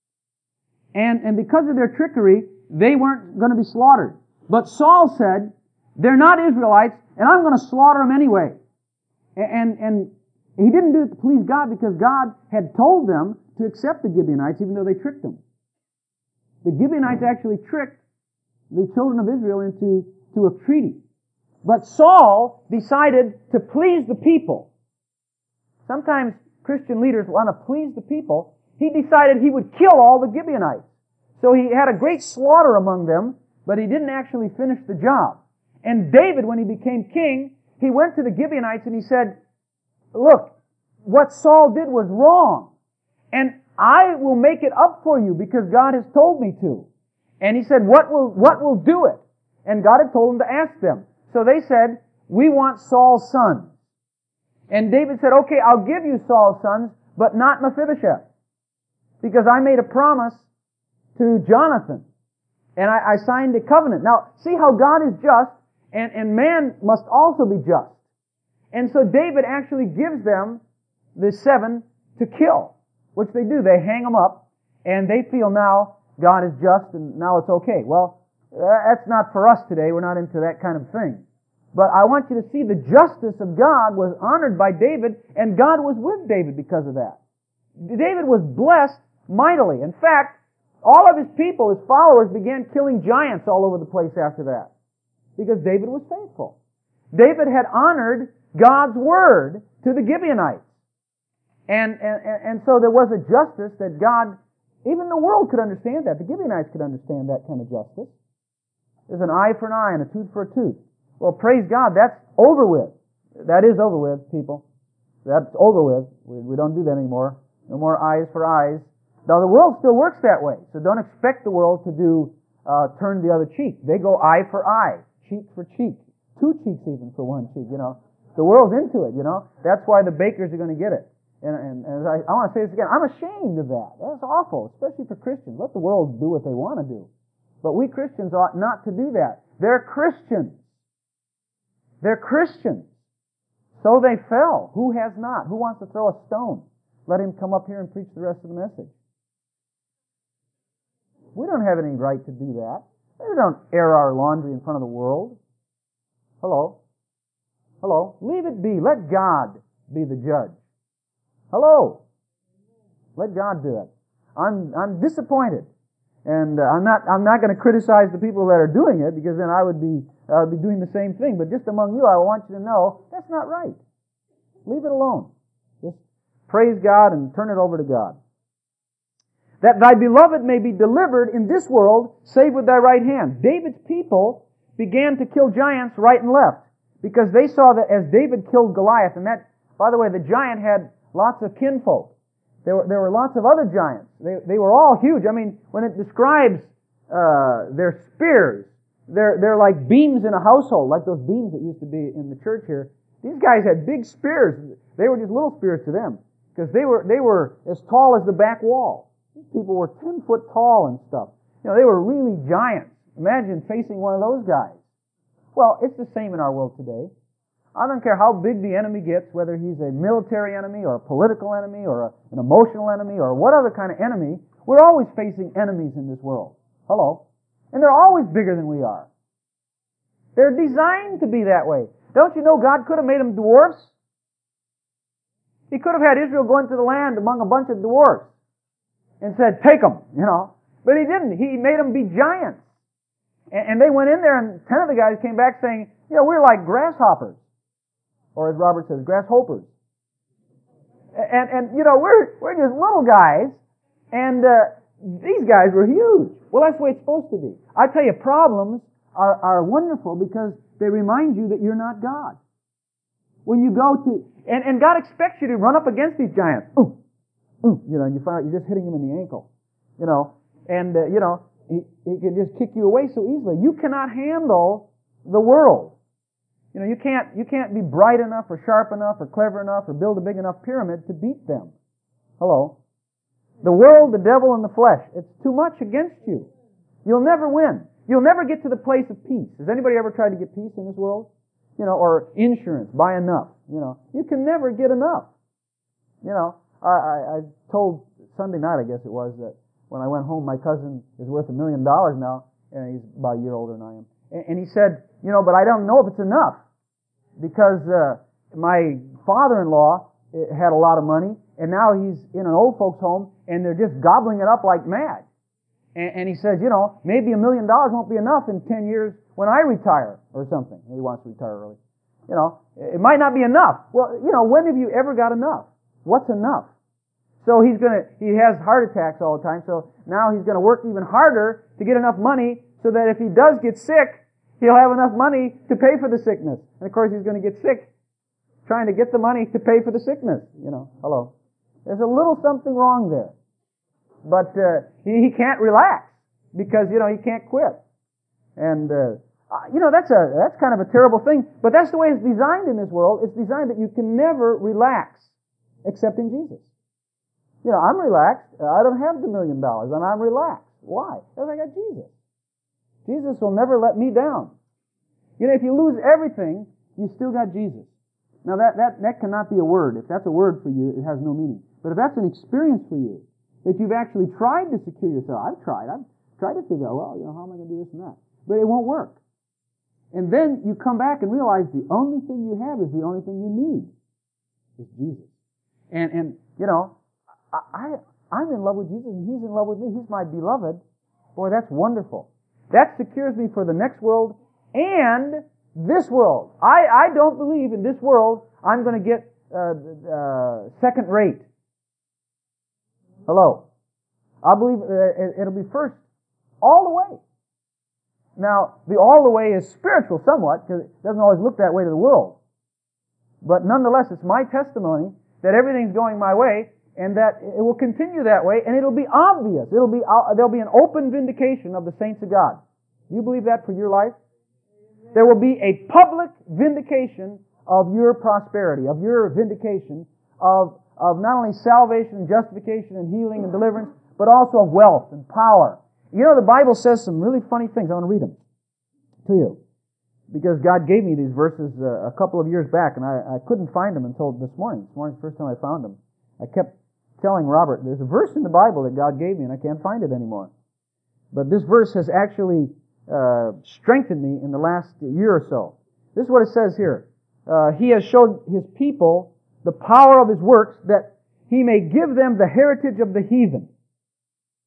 And, and because of their trickery, they weren't going to be slaughtered. But Saul said, they're not Israelites, and I'm going to slaughter them anyway. And, and he didn't do it to please God because God had told them to accept the Gibeonites even though they tricked them. The Gibeonites actually tricked the children of Israel into to a treaty. But Saul decided to please the people. Sometimes Christian leaders want to please the people. He decided he would kill all the Gibeonites. So he had a great slaughter among them, but he didn't actually finish the job. And David, when he became king, he went to the Gibeonites and he said, look, what Saul did was wrong. And I will make it up for you because God has told me to. And he said, what will, what will do it? And God had told him to ask them. So they said, we want Saul's sons. And David said, okay, I'll give you Saul's sons, but not Mephibosheth. Because I made a promise to Jonathan. And I, I signed a covenant. Now, see how God is just, and, and man must also be just. And so David actually gives them the seven to kill, which they do. They hang them up, and they feel now God is just, and now it's okay. Well, that's not for us today. We're not into that kind of thing. But I want you to see the justice of God was honored by David, and God was with David because of that. David was blessed mightily. In fact, all of his people, his followers, began killing giants all over the place after that. Because David was faithful. David had honored God's word to the Gibeonites. And, and, and so there was a justice that God, even the world could understand that. The Gibeonites could understand that kind of justice. There's an eye for an eye and a tooth for a tooth. Well, praise God, that's over with. That is over with, people. That's over with. We, we don't do that anymore. No more eyes for eyes. Now, the world still works that way, so don't expect the world to do uh, turn the other cheek. They go eye for eye, cheek for cheek, two cheeks even for one cheek, you know. The world's into it, you know. That's why the bakers are going to get it. And, and, and I, I want to say this again. I'm ashamed of that. That's awful, especially for Christians. Let the world do what they want to do. But we Christians ought not to do that. They're Christians. They're Christians. So they fell. Who has not? Who wants to throw a stone? Let him come up here and preach the rest of the message. We don't have any right to do that. We don't air our laundry in front of the world. Hello? Hello? Leave it be. Let God be the judge. Hello? Let God do it. I'm, I'm disappointed And uh, I'm not I'm not going to criticize the people that are doing it, because then I would be I would be doing the same thing. But just among you, I want you to know that's not right. Leave it alone. Just praise God and turn it over to God. That thy beloved may be delivered in this world, save with thy right hand. David's people began to kill giants right and left, because they saw that as David killed Goliath, and that, by the way, the giant had lots of kinfolk. There were, there were lots of other giants. They, they were all huge. I mean, when it describes uh, their spears, they're, they're like beams in a household, like those beams that used to be in the church here. These guys had big spears. They were just little spears to them, because they were, they were as tall as the back wall. These people were ten foot tall and stuff. You know, they were really giants. Imagine facing one of those guys. Well, it's the same in our world today. I don't care how big the enemy gets, whether he's a military enemy or a political enemy or a, an emotional enemy or what other kind of enemy. We're always facing enemies in this world. Hello? And they're always bigger than we are. They're designed to be that way. Don't you know God could have made them dwarfs? He could have had Israel go into the land among a bunch of dwarfs and said, take them, you know. But He didn't. He made them be giants. And, and they went in there, and ten of the guys came back saying, you know, we're like grasshoppers. Or as Robert says, grasshoppers. And, and you know, we're, we're just little guys, and uh, these guys were huge. Well, that's the way it's supposed to be. I tell you, problems are, are wonderful because they remind you that you're not God. When you go to, and, and God expects you to run up against these giants. Ooh, ooh, you know, and you find out you're just hitting him in the ankle. You know, and, uh, you know, he, he can just kick you away so easily. You cannot handle the world. You know, you can't, you can't be bright enough or sharp enough or clever enough or build a big enough pyramid to beat them. Hello? The world, the devil, and the flesh, it's too much against you. You'll never win. You'll never get to the place of peace. Has anybody ever tried to get peace in this world? You know, or insurance, buy enough. You know, you can never get enough. You know, I, I, I told Sunday night, I guess it was, that when I went home, my cousin is worth a million dollars now, and he's about a year older than I am. And, and he said, you know, but I don't know if it's enough, because uh, my father-in-law had a lot of money, and now he's in an old folks' home, and they're just gobbling it up like mad. And, and he says, you know, maybe a million dollars won't be enough in ten years when I retire or something. He wants to retire early. You know, it might not be enough. Well, you know, when have you ever got enough? What's enough? So he's gonna, he has heart attacks all the time, so now he's gonna work even harder to get enough money so that if he does get sick, he'll have enough money to pay for the sickness. And of course he's going to get sick trying to get the money to pay for the sickness. You know, hello. There's a little something wrong there. But uh, he, he can't relax because, you know, he can't quit. And, uh, you know, that's a that's kind of a terrible thing. But that's the way it's designed in this world. It's designed that you can never relax except in Jesus. You know, I'm relaxed. I don't have the million dollars, and I'm relaxed. Why? Because I got Jesus. Jesus will never let me down. You know, if you lose everything, you still got Jesus. Now that, that, that cannot be a word. If that's a word for you, it has no meaning. But if that's an experience for you, that you've actually tried to secure yourself, I've tried, I've tried to figure out, well, you know, how am I going to do this and that? But it won't work. And then you come back and realize the only thing you have is the only thing you need. Is Jesus. And, and, you know, I, I, I'm in love with Jesus and He's in love with me. He's my beloved. Boy, that's wonderful. That secures me for the next world and this world. I, I don't believe in this world I'm going to get uh, uh, second rate. Hello. I believe uh, it'll be first all the way. Now, the all the way is spiritual somewhat, because it doesn't always look that way to the world. But nonetheless, it's my testimony that everything's going my way, and that it will continue that way, and it'll be obvious. It'll be uh, there'll be an open vindication of the saints of God. Do you believe that for your life? There will be a public vindication of your prosperity, of your vindication of of not only salvation and justification and healing and deliverance, but also of wealth and power. You know, the Bible says some really funny things. I want to read them to you, because God gave me these verses uh, a couple of years back, and I, I couldn't find them until this morning. This morning's the first time I found them. I kept telling Robert, there's a verse in the Bible that God gave me, and I can't find it anymore. But this verse has actually uh, strengthened me in the last year or so. This is what it says here. Uh, he has showed His people the power of His works, that He may give them the heritage of the heathen.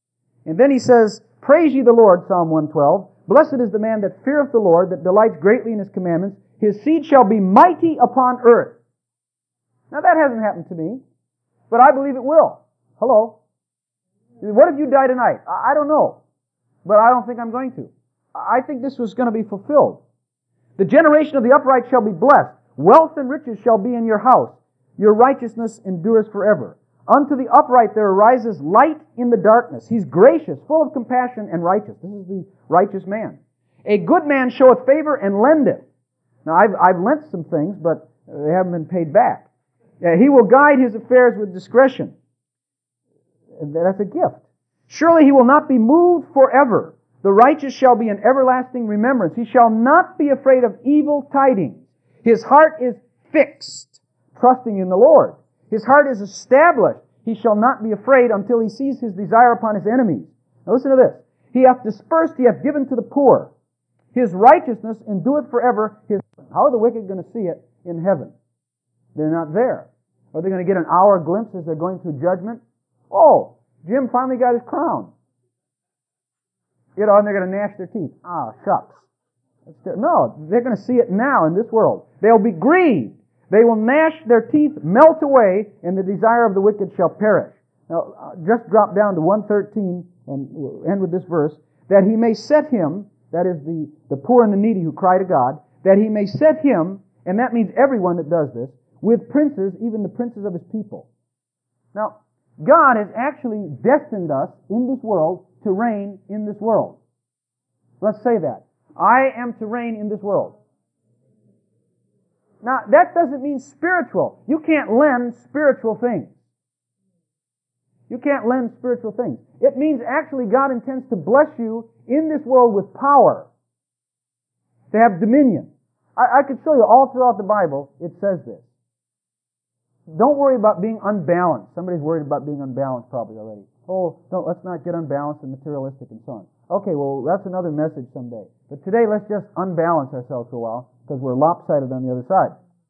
And then he says, praise ye the Lord, Psalm one twelve. Blessed is the man that feareth the Lord, that delights greatly in His commandments. His seed shall be mighty upon earth. Now that hasn't happened to me, but I believe it will. Hello? What if you die tonight? I don't know, but I don't think I'm going to. I think this was going to be fulfilled. The generation of the upright shall be blessed. Wealth and riches shall be in your house. Your righteousness endures forever. Unto the upright there arises light in the darkness. He's gracious, full of compassion, and righteous. This is the righteous man. A good man showeth favor and lendeth. Now, I've, I've lent some things, but they haven't been paid back. Uh, he will guide his affairs with discretion. That's a gift. Surely he will not be moved forever. The righteous shall be in everlasting remembrance. He shall not be afraid of evil tidings. His heart is fixed, trusting in the Lord. His heart is established. He shall not be afraid until he sees his desire upon his enemies. Now listen to this. He hath dispersed, he hath given to the poor. His righteousness endureth forever. His, how are the wicked going to see it in heaven? They're not there. Are they going to get an hour glimpse as they're going through judgment? Oh, Jim finally got his crown. You know, and they're going to gnash their teeth. Ah, shucks. No, they're going to see it now in this world. They'll be grieved. They will gnash their teeth, melt away, and the desire of the wicked shall perish. Now, just drop down to one thirteen, and we'll end with this verse. That he may set him, that is the, the poor and the needy who cry to God, that he may set him, and that means everyone that does this, with princes, even the princes of his people. Now, God has actually destined us in this world to reign in this world. Let's say that. I am to reign in this world. Now, that doesn't mean spiritual. You can't lend spiritual things. You can't lend spiritual things. It means actually God intends to bless you in this world with power. To have dominion. I, I could show you all throughout the Bible, it says this. Don't worry about being unbalanced. Somebody's worried about being unbalanced probably already. Oh, don't, let's not get unbalanced and materialistic and so on. Okay, well, that's another message someday. But today, let's just unbalance ourselves for a while, because we're lopsided on the other side.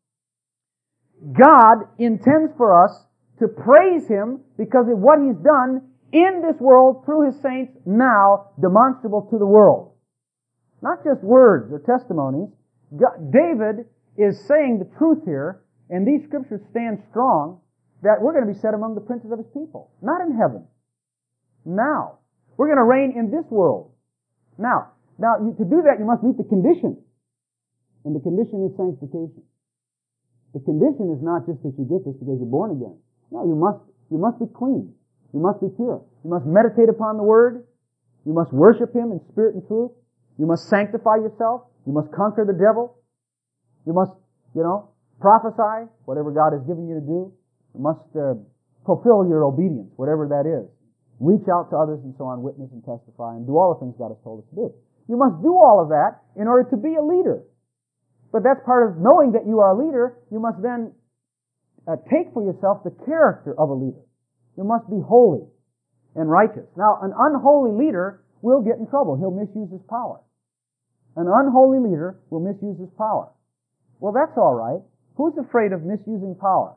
God intends for us to praise Him because of what He's done in this world through His saints now demonstrable to the world. Not just words or testimonies. God, David is saying the truth here, and these scriptures stand strong, that we're going to be set among the princes of His people. Not in heaven. Now. We're going to reign in this world. Now, now you, to do that, you must meet the condition. And the condition is sanctification. The condition is not just that you get this because you're born again. No, you must, you must be clean. You must be pure. You must meditate upon the Word. You must worship Him in spirit and truth. You must sanctify yourself. You must conquer the devil. You must, you know, prophesy, whatever God has given you to do. You must uh, fulfill your obedience, whatever that is. Reach out to others and so on, witness and testify, and do all the things God has told us to do. You must do all of that in order to be a leader. But that's part of knowing that you are a leader. You must then uh, take for yourself the character of a leader. You must be holy and righteous. Now, an unholy leader will get in trouble. He'll misuse his power. An unholy leader will misuse his power. Well, that's all right. Who's afraid of misusing power?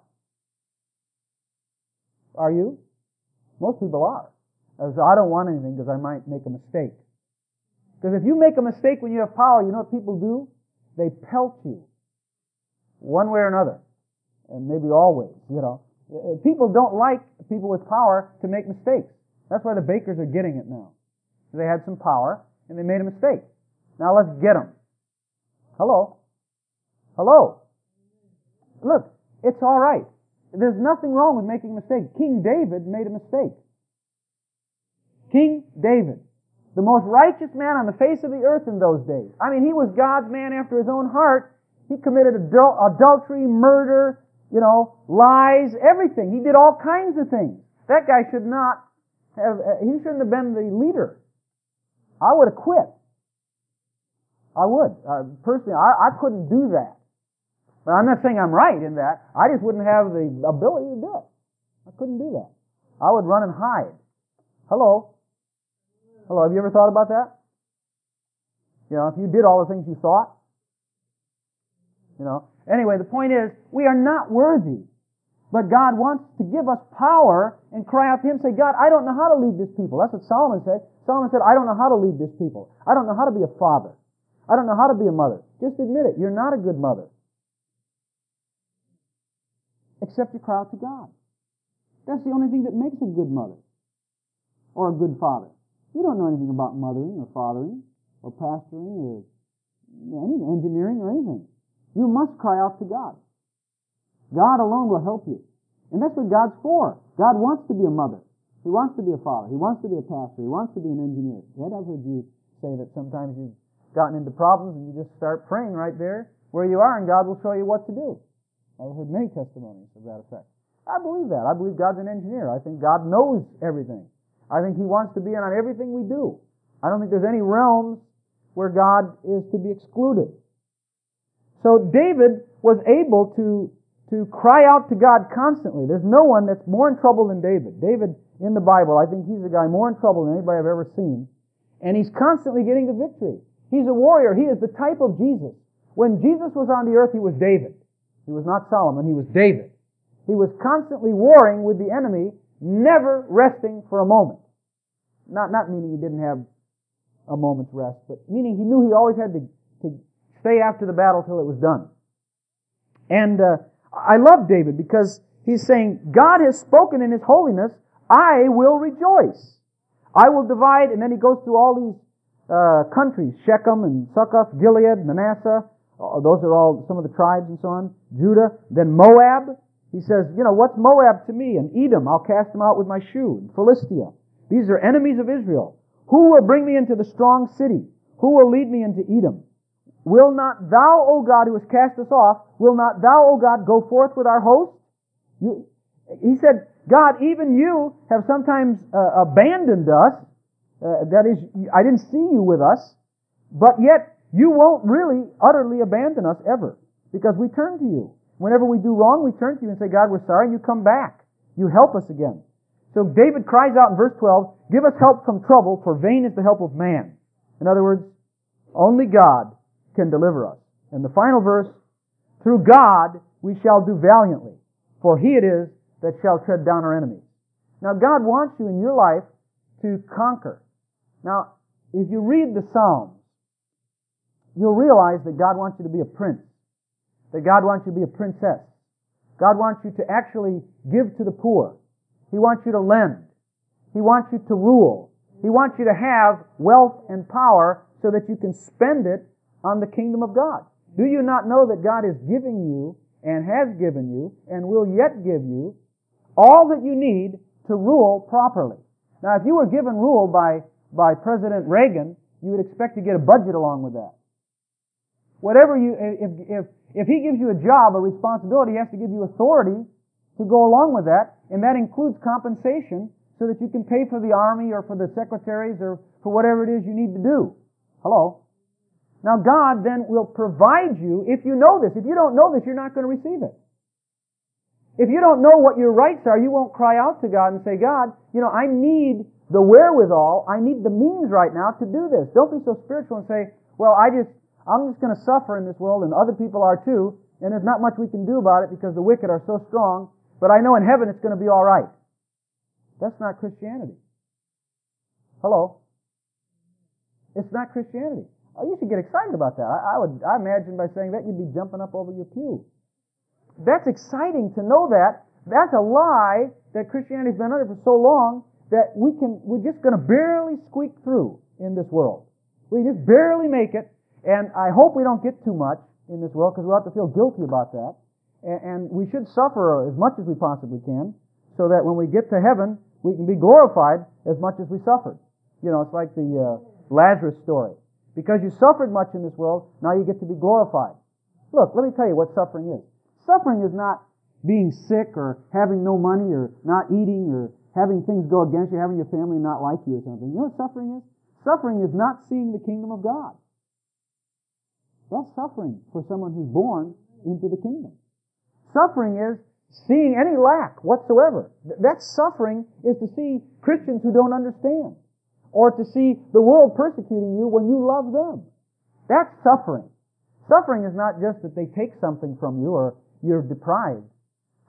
Are you? Most people are. So I don't want anything because I might make a mistake. Because if you make a mistake when you have power, you know what people do? They pelt you. One way or another. And maybe always, you know. People don't like people with power to make mistakes. That's why the bakers are getting it now. They had some power and they made a mistake. Now let's get them. Hello? Hello? Look, it's all right. There's nothing wrong with making a mistake. King David made a mistake. King David, the most righteous man on the face of the earth in those days. I mean, he was God's man after his own heart. He committed adul- adultery, murder, you know, lies, everything. He did all kinds of things. That guy should not have, he shouldn't have been the leader. I would have quit. I would. Uh, personally, I, I couldn't do that. But I'm not saying I'm right in that. I just wouldn't have the ability to do it. I couldn't do that. I would run and hide. Hello? Hello, have you ever thought about that? You know, if you did all the things you thought. You know. Anyway, the point is, we are not worthy. But God wants to give us power and cry out to Him, say, God, I don't know how to lead this people. That's what Solomon said. Solomon said, I don't know how to lead this people. I don't know how to be a father. I don't know how to be a mother. Just admit it. You're not a good mother. Except you cry out to God. That's the only thing that makes a good mother or a good father. You don't know anything about mothering or fathering or pastoring or anything, engineering or anything. You must cry out to God. God alone will help you. And that's what God's for. God wants to be a mother. He wants to be a father. He wants to be a pastor. He wants to be an engineer. Yet I've heard you say that sometimes you've gotten into problems and you just start praying right there where you are and God will show you what to do. I've heard many testimonies of that effect. I believe that. I believe God's an engineer. I think God knows everything. I think He wants to be in on everything we do. I don't think there's any realms where God is to be excluded. So David was able to to cry out to God constantly. There's no one that's more in trouble than David. David, in the Bible, I think he's the guy more in trouble than anybody I've ever seen. And he's constantly getting the victory. He's a warrior. He is the type of Jesus. When Jesus was on the earth, he was David. He was not Solomon. He was David. He was constantly warring with the enemy, never resting for a moment. Not, not meaning he didn't have a moment's rest, but meaning he knew he always had to, to stay after the battle till it was done. And uh, I love David because he's saying, God has spoken in His holiness, I will rejoice. I will divide, and then he goes through all these uh, countries, Shechem and Succoth, Gilead, Manasseh, uh, those are all some of the tribes and so on, Judah, then Moab. He says, you know, what's Moab to me? And Edom, I'll cast them out with my shoe. And Philistia, these are enemies of Israel. Who will bring me into the strong city? Who will lead me into Edom? Will not thou, O God, who has cast us off, will not thou, O God, go forth with our host? You, he said, God, even you have sometimes uh, abandoned us. Uh, that is, I didn't see you with us, but yet you won't really utterly abandon us ever, because we turn to you. Whenever we do wrong, we turn to you and say, God, we're sorry, and you come back. You help us again. So David cries out in verse twelve, give us help from trouble, for vain is the help of man. In other words, only God can deliver us. And the final verse, through God we shall do valiantly, for He it is that shall tread down our enemies. Now God wants you in your life to conquer. Now, if you read the Psalms, you'll realize that God wants you to be a prince, that God wants you to be a princess. God wants you to actually give to the poor. He wants you to lend. He wants you to rule. He wants you to have wealth and power so that you can spend it on the kingdom of God. Do you not know that God is giving you and has given you and will yet give you all that you need to rule properly? Now, if you were given rule by, by President Reagan, you would expect to get a budget along with that. Whatever you, if, if, if he gives you a job, a responsibility, he has to give you authority to go along with that, and that includes compensation so that you can pay for the army or for the secretaries or for whatever it is you need to do. Hello? Now God then will provide you if you know this. If you don't know this, you're not going to receive it. If you don't know what your rights are, you won't cry out to God and say, God, you know, I need the wherewithal, I need the means right now to do this. Don't be so spiritual and say, well, I just, I'm just going to suffer in this world and other people are too, and there's not much we can do about it because the wicked are so strong, but I know in heaven it's going to be all right. That's not Christianity. Hello? It's not Christianity. Oh, you should get excited about that. I, I would, I imagine by saying that you'd be jumping up over your pew. That's exciting to know that. That's a lie that Christianity's been under for so long that we can, we're just going to barely squeak through in this world. We just barely make it, and I hope we don't get too much in this world because we'll have to feel guilty about that. And, and we should suffer as much as we possibly can so that when we get to heaven, we can be glorified as much as we suffered. You know, it's like the uh, Lazarus story. Because you suffered much in this world, now you get to be glorified. Look, let me tell you what suffering is. Suffering is not being sick or having no money or not eating or having things go against you, having your family not like you or something. You know what suffering is? Suffering is not seeing the kingdom of God. That's suffering for someone who's born into the kingdom. Suffering is seeing any lack whatsoever. That suffering is to see Christians who don't understand, or to see the world persecuting you when you love them. That's suffering. Suffering is not just that they take something from you or you're deprived.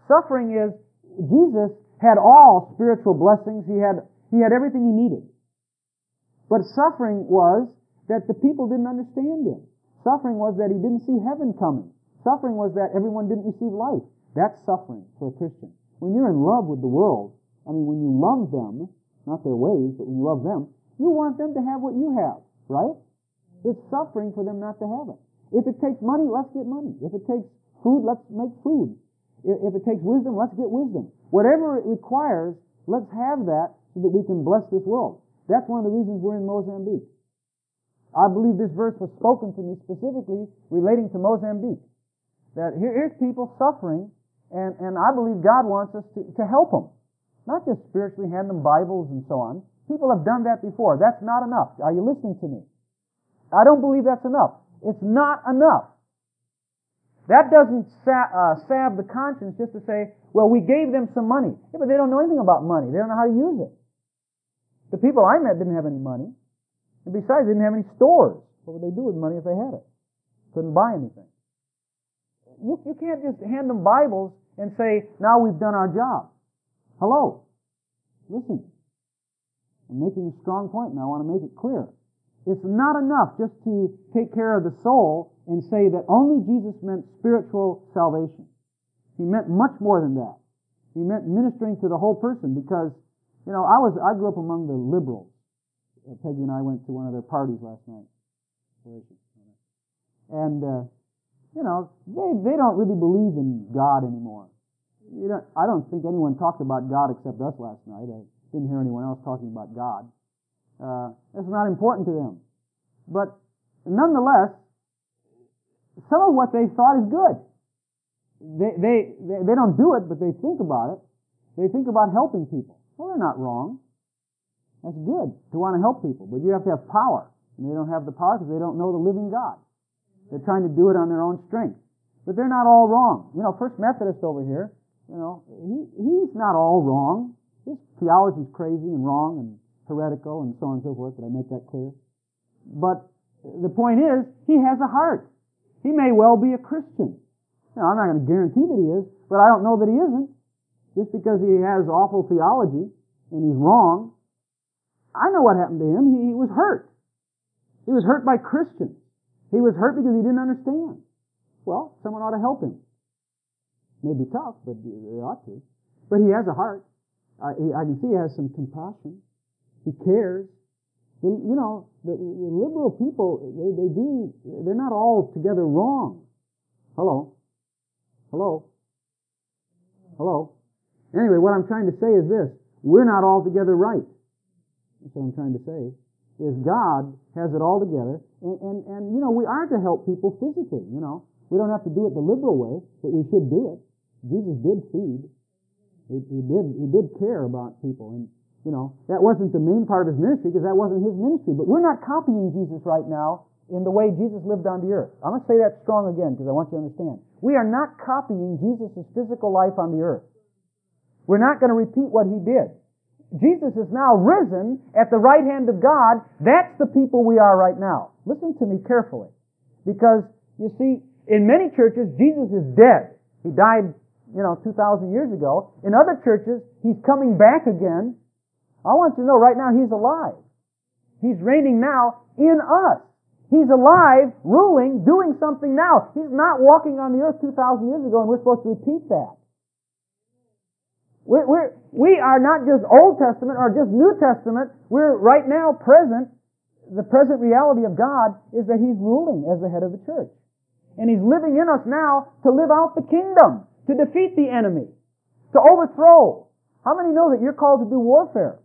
Suffering is, Jesus had all spiritual blessings. He had, he had everything he needed. But suffering was that the people didn't understand him. Suffering was that he didn't see heaven coming. Suffering was that everyone didn't receive life. That's suffering for a Christian. When you're in love with the world, I mean, when you love them, not their ways, but when you love them, you want them to have what you have, right? It's suffering for them not to have it. If it takes money, let's get money. If it takes food, let's make food. If it takes wisdom, let's get wisdom. Whatever it requires, let's have that so that we can bless this world. That's one of the reasons we're in Mozambique. I believe this verse was spoken to me specifically relating to Mozambique. That here, here's people suffering, and, and I believe God wants us to, to help them. Not just spiritually hand them Bibles and so on. People have done that before. That's not enough. Are you listening to me? I don't believe that's enough. It's not enough. That doesn't sa- uh, salve the conscience just to say, well, we gave them some money. Yeah, but they don't know anything about money. They don't know how to use it. The people I met didn't have any money. And besides, they didn't have any stores. What would they do with money if they had it? Couldn't buy anything. You, you can't just hand them Bibles and say, now we've done our job. Hello. Listen. I'm making a strong point and I want to make it clear. It's not enough just to take care of the soul and say that only Jesus meant spiritual salvation. He meant much more than that. He meant ministering to the whole person because, you know, I was I grew up among the liberals. Peggy and I went to one of their parties last night. Where is she? And, uh, you know, they, they don't really believe in God anymore. You know, I don't think anyone talked about God except us last night. I didn't hear anyone else talking about God. Uh, it's not important to them. But nonetheless, some of what they thought is good. They, they, they, they don't do it, but they think about it. They think about helping people. Well, they're not wrong. That's good to want to help people, but you have to have power. And they don't have the power because they don't know the living God. They're trying to do it on their own strength. But they're not all wrong. You know, First Methodist over here, you know, he, he's not all wrong. His theology is crazy and wrong and heretical and so on and so forth. Did I make that clear? But the point is, he has a heart. He may well be a Christian. Now, I'm not going to guarantee that he is, but I don't know that he isn't. Just because he has awful theology and he's wrong, I know what happened to him. He, he was hurt. He was hurt by Christians. He was hurt because he didn't understand. Well, someone ought to help him. Maybe tough, but they ought to. But he has a heart. I, I can see he has some compassion. He cares. The, you know, the, the liberal people, they, they do, they're not all together wrong. Hello? Hello? Hello? Anyway, what I'm trying to say is this. We're not all together right. That's what I'm trying to say. Is God has it all together. And, and, and, you know, we are to help people physically, you know. We don't have to do it the liberal way, but we should do it. Jesus did feed. He, he did, he did care about people. And, you know, that wasn't the main part of his ministry because that wasn't his ministry. But we're not copying Jesus right now in the way Jesus lived on the earth. I'm going to say that strong again because I want you to understand. We are not copying Jesus' physical life on the earth. We're not going to repeat what he did. Jesus is now risen at the right hand of God. That's the people we are right now. Listen to me carefully. Because, you see, in many churches, Jesus is dead. He died, you know, two thousand years ago. In other churches, he's coming back again. I want you to know right now he's alive. He's reigning now in us. He's alive, ruling, doing something now. He's not walking on the earth two thousand years ago and we're supposed to repeat that. We're, we're, we are not just Old Testament or just New Testament. We're right now present. The present reality of God is that he's ruling as the head of the church. And he's living in us now to live out the kingdom, to defeat the enemy, to overthrow. How many know that you're called to do warfare?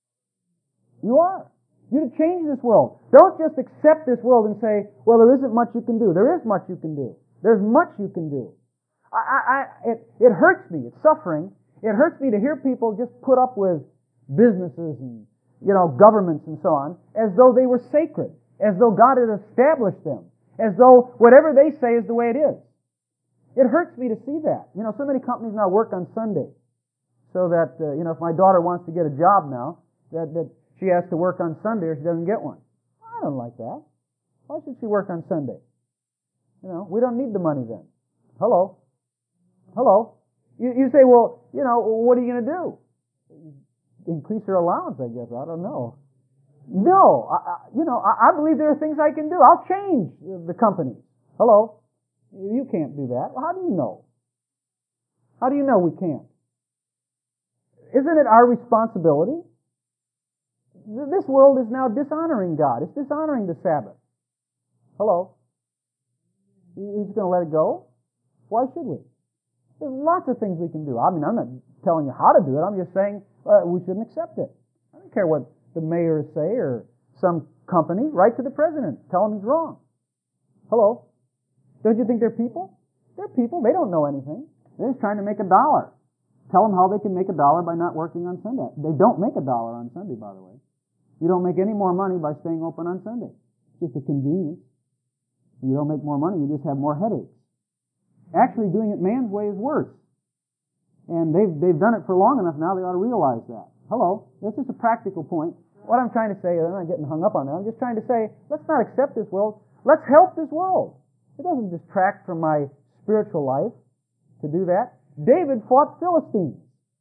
You are. You're to change this world. Don't just accept this world and say, well, there isn't much you can do. There is much you can do. There's much you can do. I, I, I, it, it hurts me. It's suffering. It hurts me to hear people just put up with businesses and, you know, governments and so on as though they were sacred, as though God had established them, as though whatever they say is the way it is. It hurts me to see that. You know, so many companies now work on Sunday so that, uh, you know, if my daughter wants to get a job now, that, that she has to work on Sunday or she doesn't get one. I don't like that. Why should she work on Sunday? You know, we don't need the money then. Hello? Hello? You, you say, well, you know, what are you going to do? Increase their allowance, I guess. I don't know. No, I, I, you know, I, I believe there are things I can do. I'll change the company. Hello? You can't do that. Well, how do you know? How do you know we can't? Isn't it our responsibility? This world is now dishonoring God. It's dishonoring the Sabbath. Hello? You're just going to let it go? Why should we? There's lots of things we can do. I mean, I'm not telling you how to do it. I'm just saying uh, we shouldn't accept it. I don't care what the mayors say or some company. Write to the president. Tell him he's wrong. Hello? Don't you think they're people? They're people. They don't know anything. They're just trying to make a dollar. Tell them how they can make a dollar by not working on Sunday. They don't make a dollar on Sunday, by the way. You don't make any more money by staying open on Sunday. It's just a convenience. You don't make more money, you just have more headaches. Actually, doing it man's way is worse. And they've, they've done it for long enough now, they ought to realize that. Hello? This is a practical point. What I'm trying to say, I'm not getting hung up on that, I'm just trying to say, let's not accept this world. Let's help this world. It doesn't distract from my spiritual life to do that. David fought Philistines.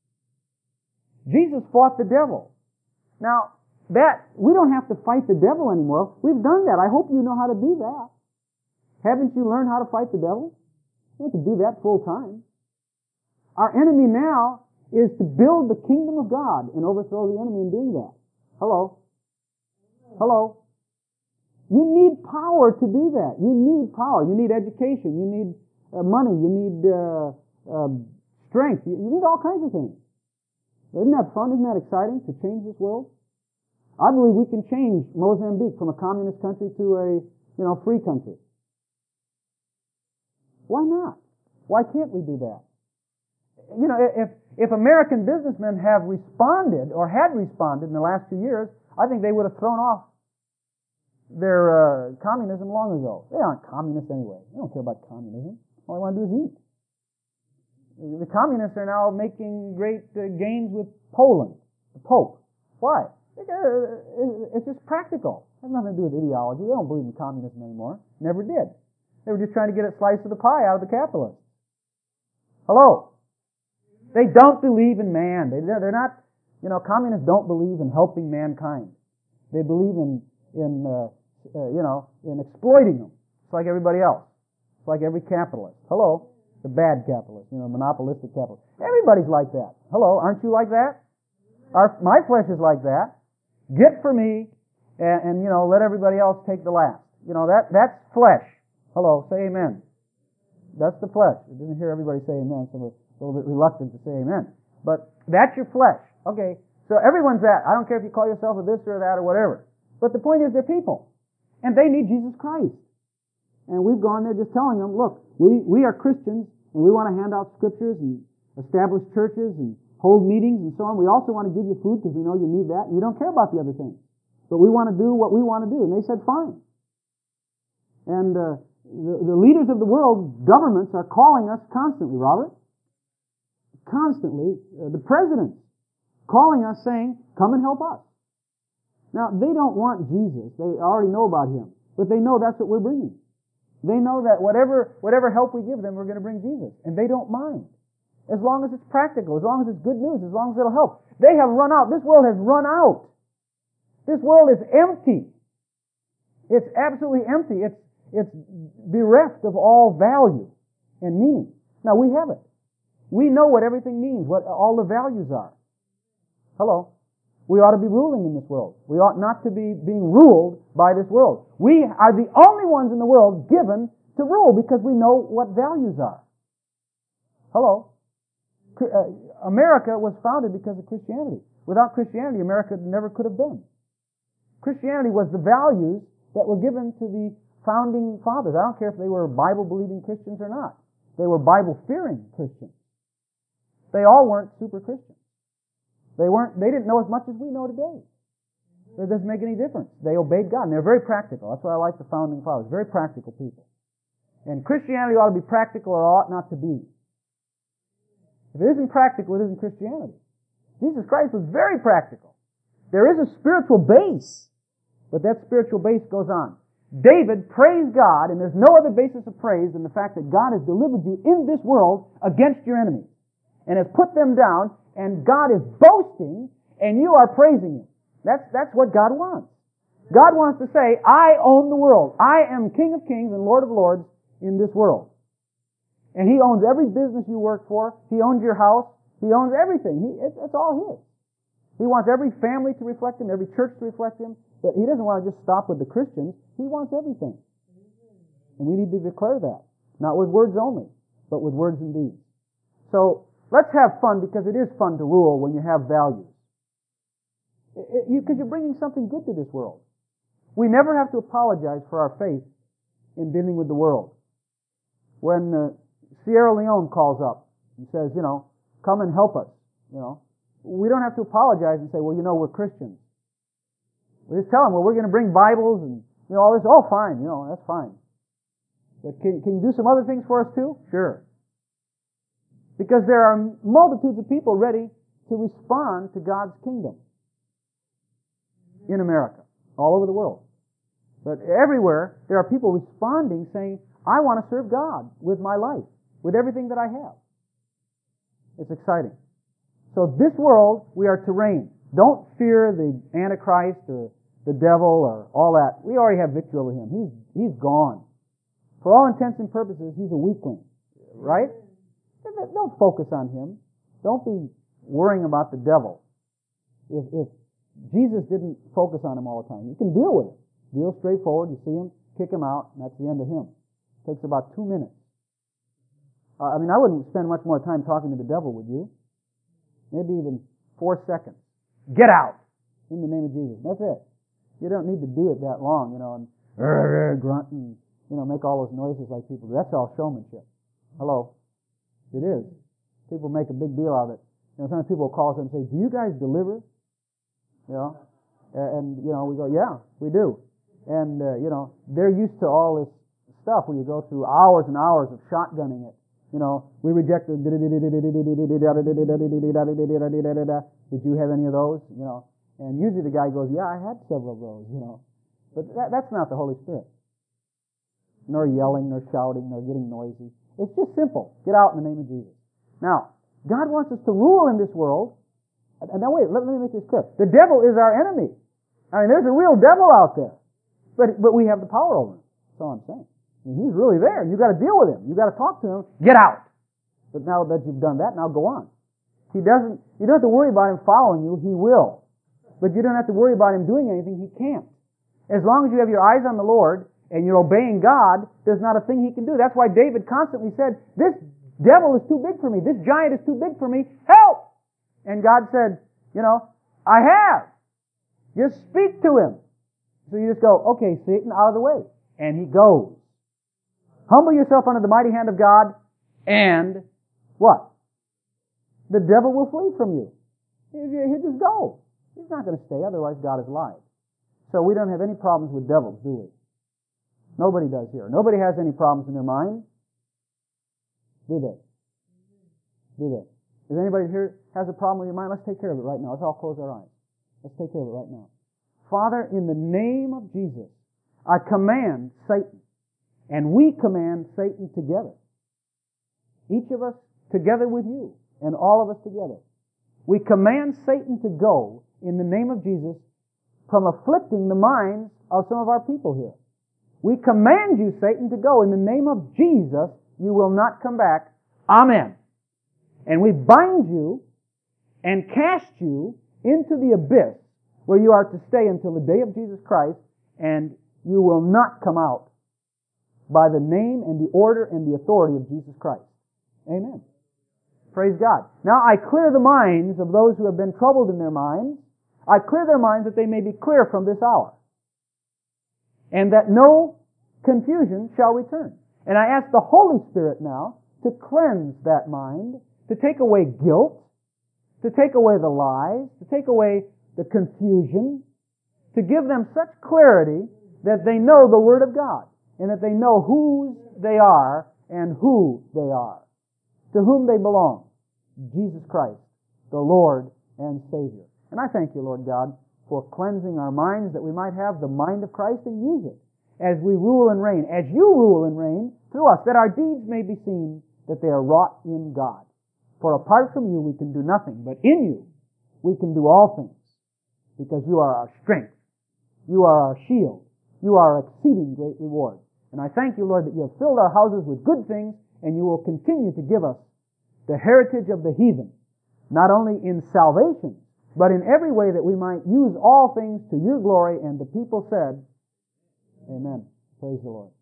Jesus fought the devil. Now, that, we don't have to fight the devil anymore. We've done that. I hope you know how to do that. Haven't you learned how to fight the devil? You have to do that full time. Our enemy now is to build the kingdom of God and overthrow the enemy in doing that. Hello? Hello? You need power to do that. You need power. You need education. You need uh, money. You need uh, uh, strength. You, you need all kinds of things. Isn't that fun? Isn't that exciting to change this world? I believe we can change Mozambique from a communist country to a, you know, free country. Why not? Why can't we do that? You know, if, if American businessmen have responded or had responded in the last few years, I think they would have thrown off their uh, communism long ago. They aren't communists anyway. They don't care about communism. All they want to do is eat. The communists are now making great uh, gains with Poland, the Pope. Why? It's just practical. It has nothing to do with ideology. They don't believe in communism anymore. Never did. They were just trying to get a slice of the pie out of the capitalists. Hello? They don't believe in man. They, they're not, you know, communists don't believe in helping mankind. They believe in, in uh, uh, you know, in exploiting them. It's like everybody else. It's like every capitalist. Hello? The bad capitalist, you know, monopolistic capitalist. Everybody's like that. Hello? Aren't you like that? Our, my flesh is like that. Get for me, and, and, you know, let everybody else take the last. You know, that that's flesh. Hello, say amen. That's the flesh. I didn't hear everybody say amen, so we're a little bit reluctant to say amen. But that's your flesh. Okay, so everyone's that. I don't care if you call yourself a this or that or whatever. But the point is they're people. And they need Jesus Christ. And we've gone there just telling them, look, we, we are Christians, and we want to hand out scriptures and establish churches and hold meetings and so on. We also want to give you food because we know you need that. And you don't care about the other things. But we want to do what we want to do. And they said, fine. And uh, the, the leaders of the world, governments, are calling us constantly, Robert. Constantly. Uh, the presidents calling us saying, come and help us. Now, they don't want Jesus. They already know about Him. But they know that's what we're bringing. They know that whatever, whatever help we give them, we're going to bring Jesus. And they don't mind. As long as it's practical, as long as it's good news, as long as it'll help. They have run out. This world has run out. This world is empty. It's absolutely empty. It's, it's bereft of all value and meaning. Now, we have it. We know what everything means, what all the values are. Hello? We ought to be ruling in this world. We ought not to be being ruled by this world. We are the only ones in the world given to rule because we know what values are. Hello? Uh, America was founded because of Christianity. Without Christianity, America never could have been. Christianity was the values that were given to the founding fathers. I don't care if they were Bible-believing Christians or not. They were Bible-fearing Christians. They all weren't super Christians. They weren't. They didn't know as much as we know today. It doesn't make any difference. They obeyed God, and they're very practical. That's why I like the founding fathers. Very practical people. And Christianity ought to be practical or ought not to be. If it isn't practical, it isn't Christianity. Jesus Christ was very practical. There is a spiritual base, but that spiritual base goes on. David praised God, and there's no other basis of praise than the fact that God has delivered you in this world against your enemies. and has put them down, and God is boasting, and you are praising Him. That's, that's what God wants. God wants to say, I own the world. I am King of kings and Lord of lords in this world. And He owns every business you work for. He owns your house. He owns everything. He, it, it's all His. He wants every family to reflect Him, every church to reflect Him. But He doesn't want to just stop with the Christians. He wants everything. And we need to declare that. Not with words only, but with words and deeds. So, let's have fun, because it is fun to rule when you have values. Because you, you're bringing something good to this world. We never have to apologize for our faith in dealing with the world. When uh, Sierra Leone calls up and says, you know, come and help us, you know, we don't have to apologize and say, well, you know, we're Christians. We just tell them, well, we're going to bring Bibles and, you know, all this. Oh, fine, you know, that's fine. But can, can you do some other things for us too? Sure. Because there are multitudes of people ready to respond to God's kingdom in America, all over the world. But everywhere, there are people responding saying, I want to serve God with my life, with everything that I have. It's exciting. So this world, we are to reign. Don't fear the Antichrist or the devil or all that. We already have victory over him. He's, he's gone. For all intents and purposes, he's a weakling. Right? Don't focus on him. Don't be worrying about the devil. If, if Jesus didn't focus on him all the time, you can deal with it. Deal straightforward. You see him, kick him out, and that's the end of him. It takes about two minutes. Uh, I mean, I wouldn't spend much more time talking to the devil, would you? Maybe even four seconds. Get out! In the name of Jesus. That's it. You don't need to do it that long, you know, and uh, grunt and, you know, make all those noises like people do. That's all showmanship. Hello? It is. People make a big deal of it. You know, sometimes people will call us and say, do you guys deliver? You know? And, you know, we go, yeah, we do. And, uh, you know, they're used to all this stuff where you go through hours and hours of shotgunning it. You know, we reject the did you have any of those? You know, and usually the guy goes, yeah, I had several of those, you know. But that, that's not the Holy Spirit. Nor yelling, nor shouting, nor getting noisy. It's just simple. Get out in the name of Jesus. Now, God wants us to rule in this world. And now wait, let, let me make this clear. The devil is our enemy. I mean, there's a real devil out there. But, but we have the power over him. That's all I'm saying. I mean, he's really there, and you've got to deal with him. You've got to talk to him. Get out. But now that you've done that, now go on. He doesn't, you don't have to worry about him following you. He will. But you don't have to worry about him doing anything. He can't. As long as you have your eyes on the Lord and you're obeying God, there's not a thing he can do. That's why David constantly said, this devil is too big for me. This giant is too big for me. Help! And God said, you know, I have. Just speak to him. So you just go, okay, Satan, out of the way. And he goes. Humble yourself under the mighty hand of God, and what? The devil will flee from you. He'll just go. He's not going to stay, otherwise God has lied. So we don't have any problems with devils, do we? Nobody does here. Nobody has any problems in their mind. Do they? Do they? If anybody here has a problem with your mind, let's take care of it right now. Let's all close our eyes. Let's take care of it right now. Father, in the name of Jesus, I command Satan, and we command Satan together. Each of us together with you, and all of us together. We command Satan to go in the name of Jesus from afflicting the minds of some of our people here. We command you, Satan, to go in the name of Jesus. You will not come back. Amen. And we bind you and cast you into the abyss where you are to stay until the day of Jesus Christ, and you will not come out by the name and the order and the authority of Jesus Christ. Amen. Praise God. Now I clear the minds of those who have been troubled in their minds. I clear their minds that they may be clear from this hour. And that no confusion shall return. And I ask the Holy Spirit now to cleanse that mind, to take away guilt, to take away the lies, to take away the confusion, to give them such clarity that they know the Word of God, and that they know whose they are and who they are, to whom they belong, Jesus Christ, the Lord and Savior. And I thank you, Lord God, for cleansing our minds that we might have the mind of Christ and use it as we rule and reign, as you rule and reign through us, that our deeds may be seen that they are wrought in God. For apart from you we can do nothing, but in you we can do all things, because you are our strength. You are our shield. You are our exceeding great reward. And I thank you, Lord, that you have filled our houses with good things, and you will continue to give us the heritage of the heathen, not only in salvation, but in every way that we might use all things to your glory. And the people said, Amen. Praise the Lord.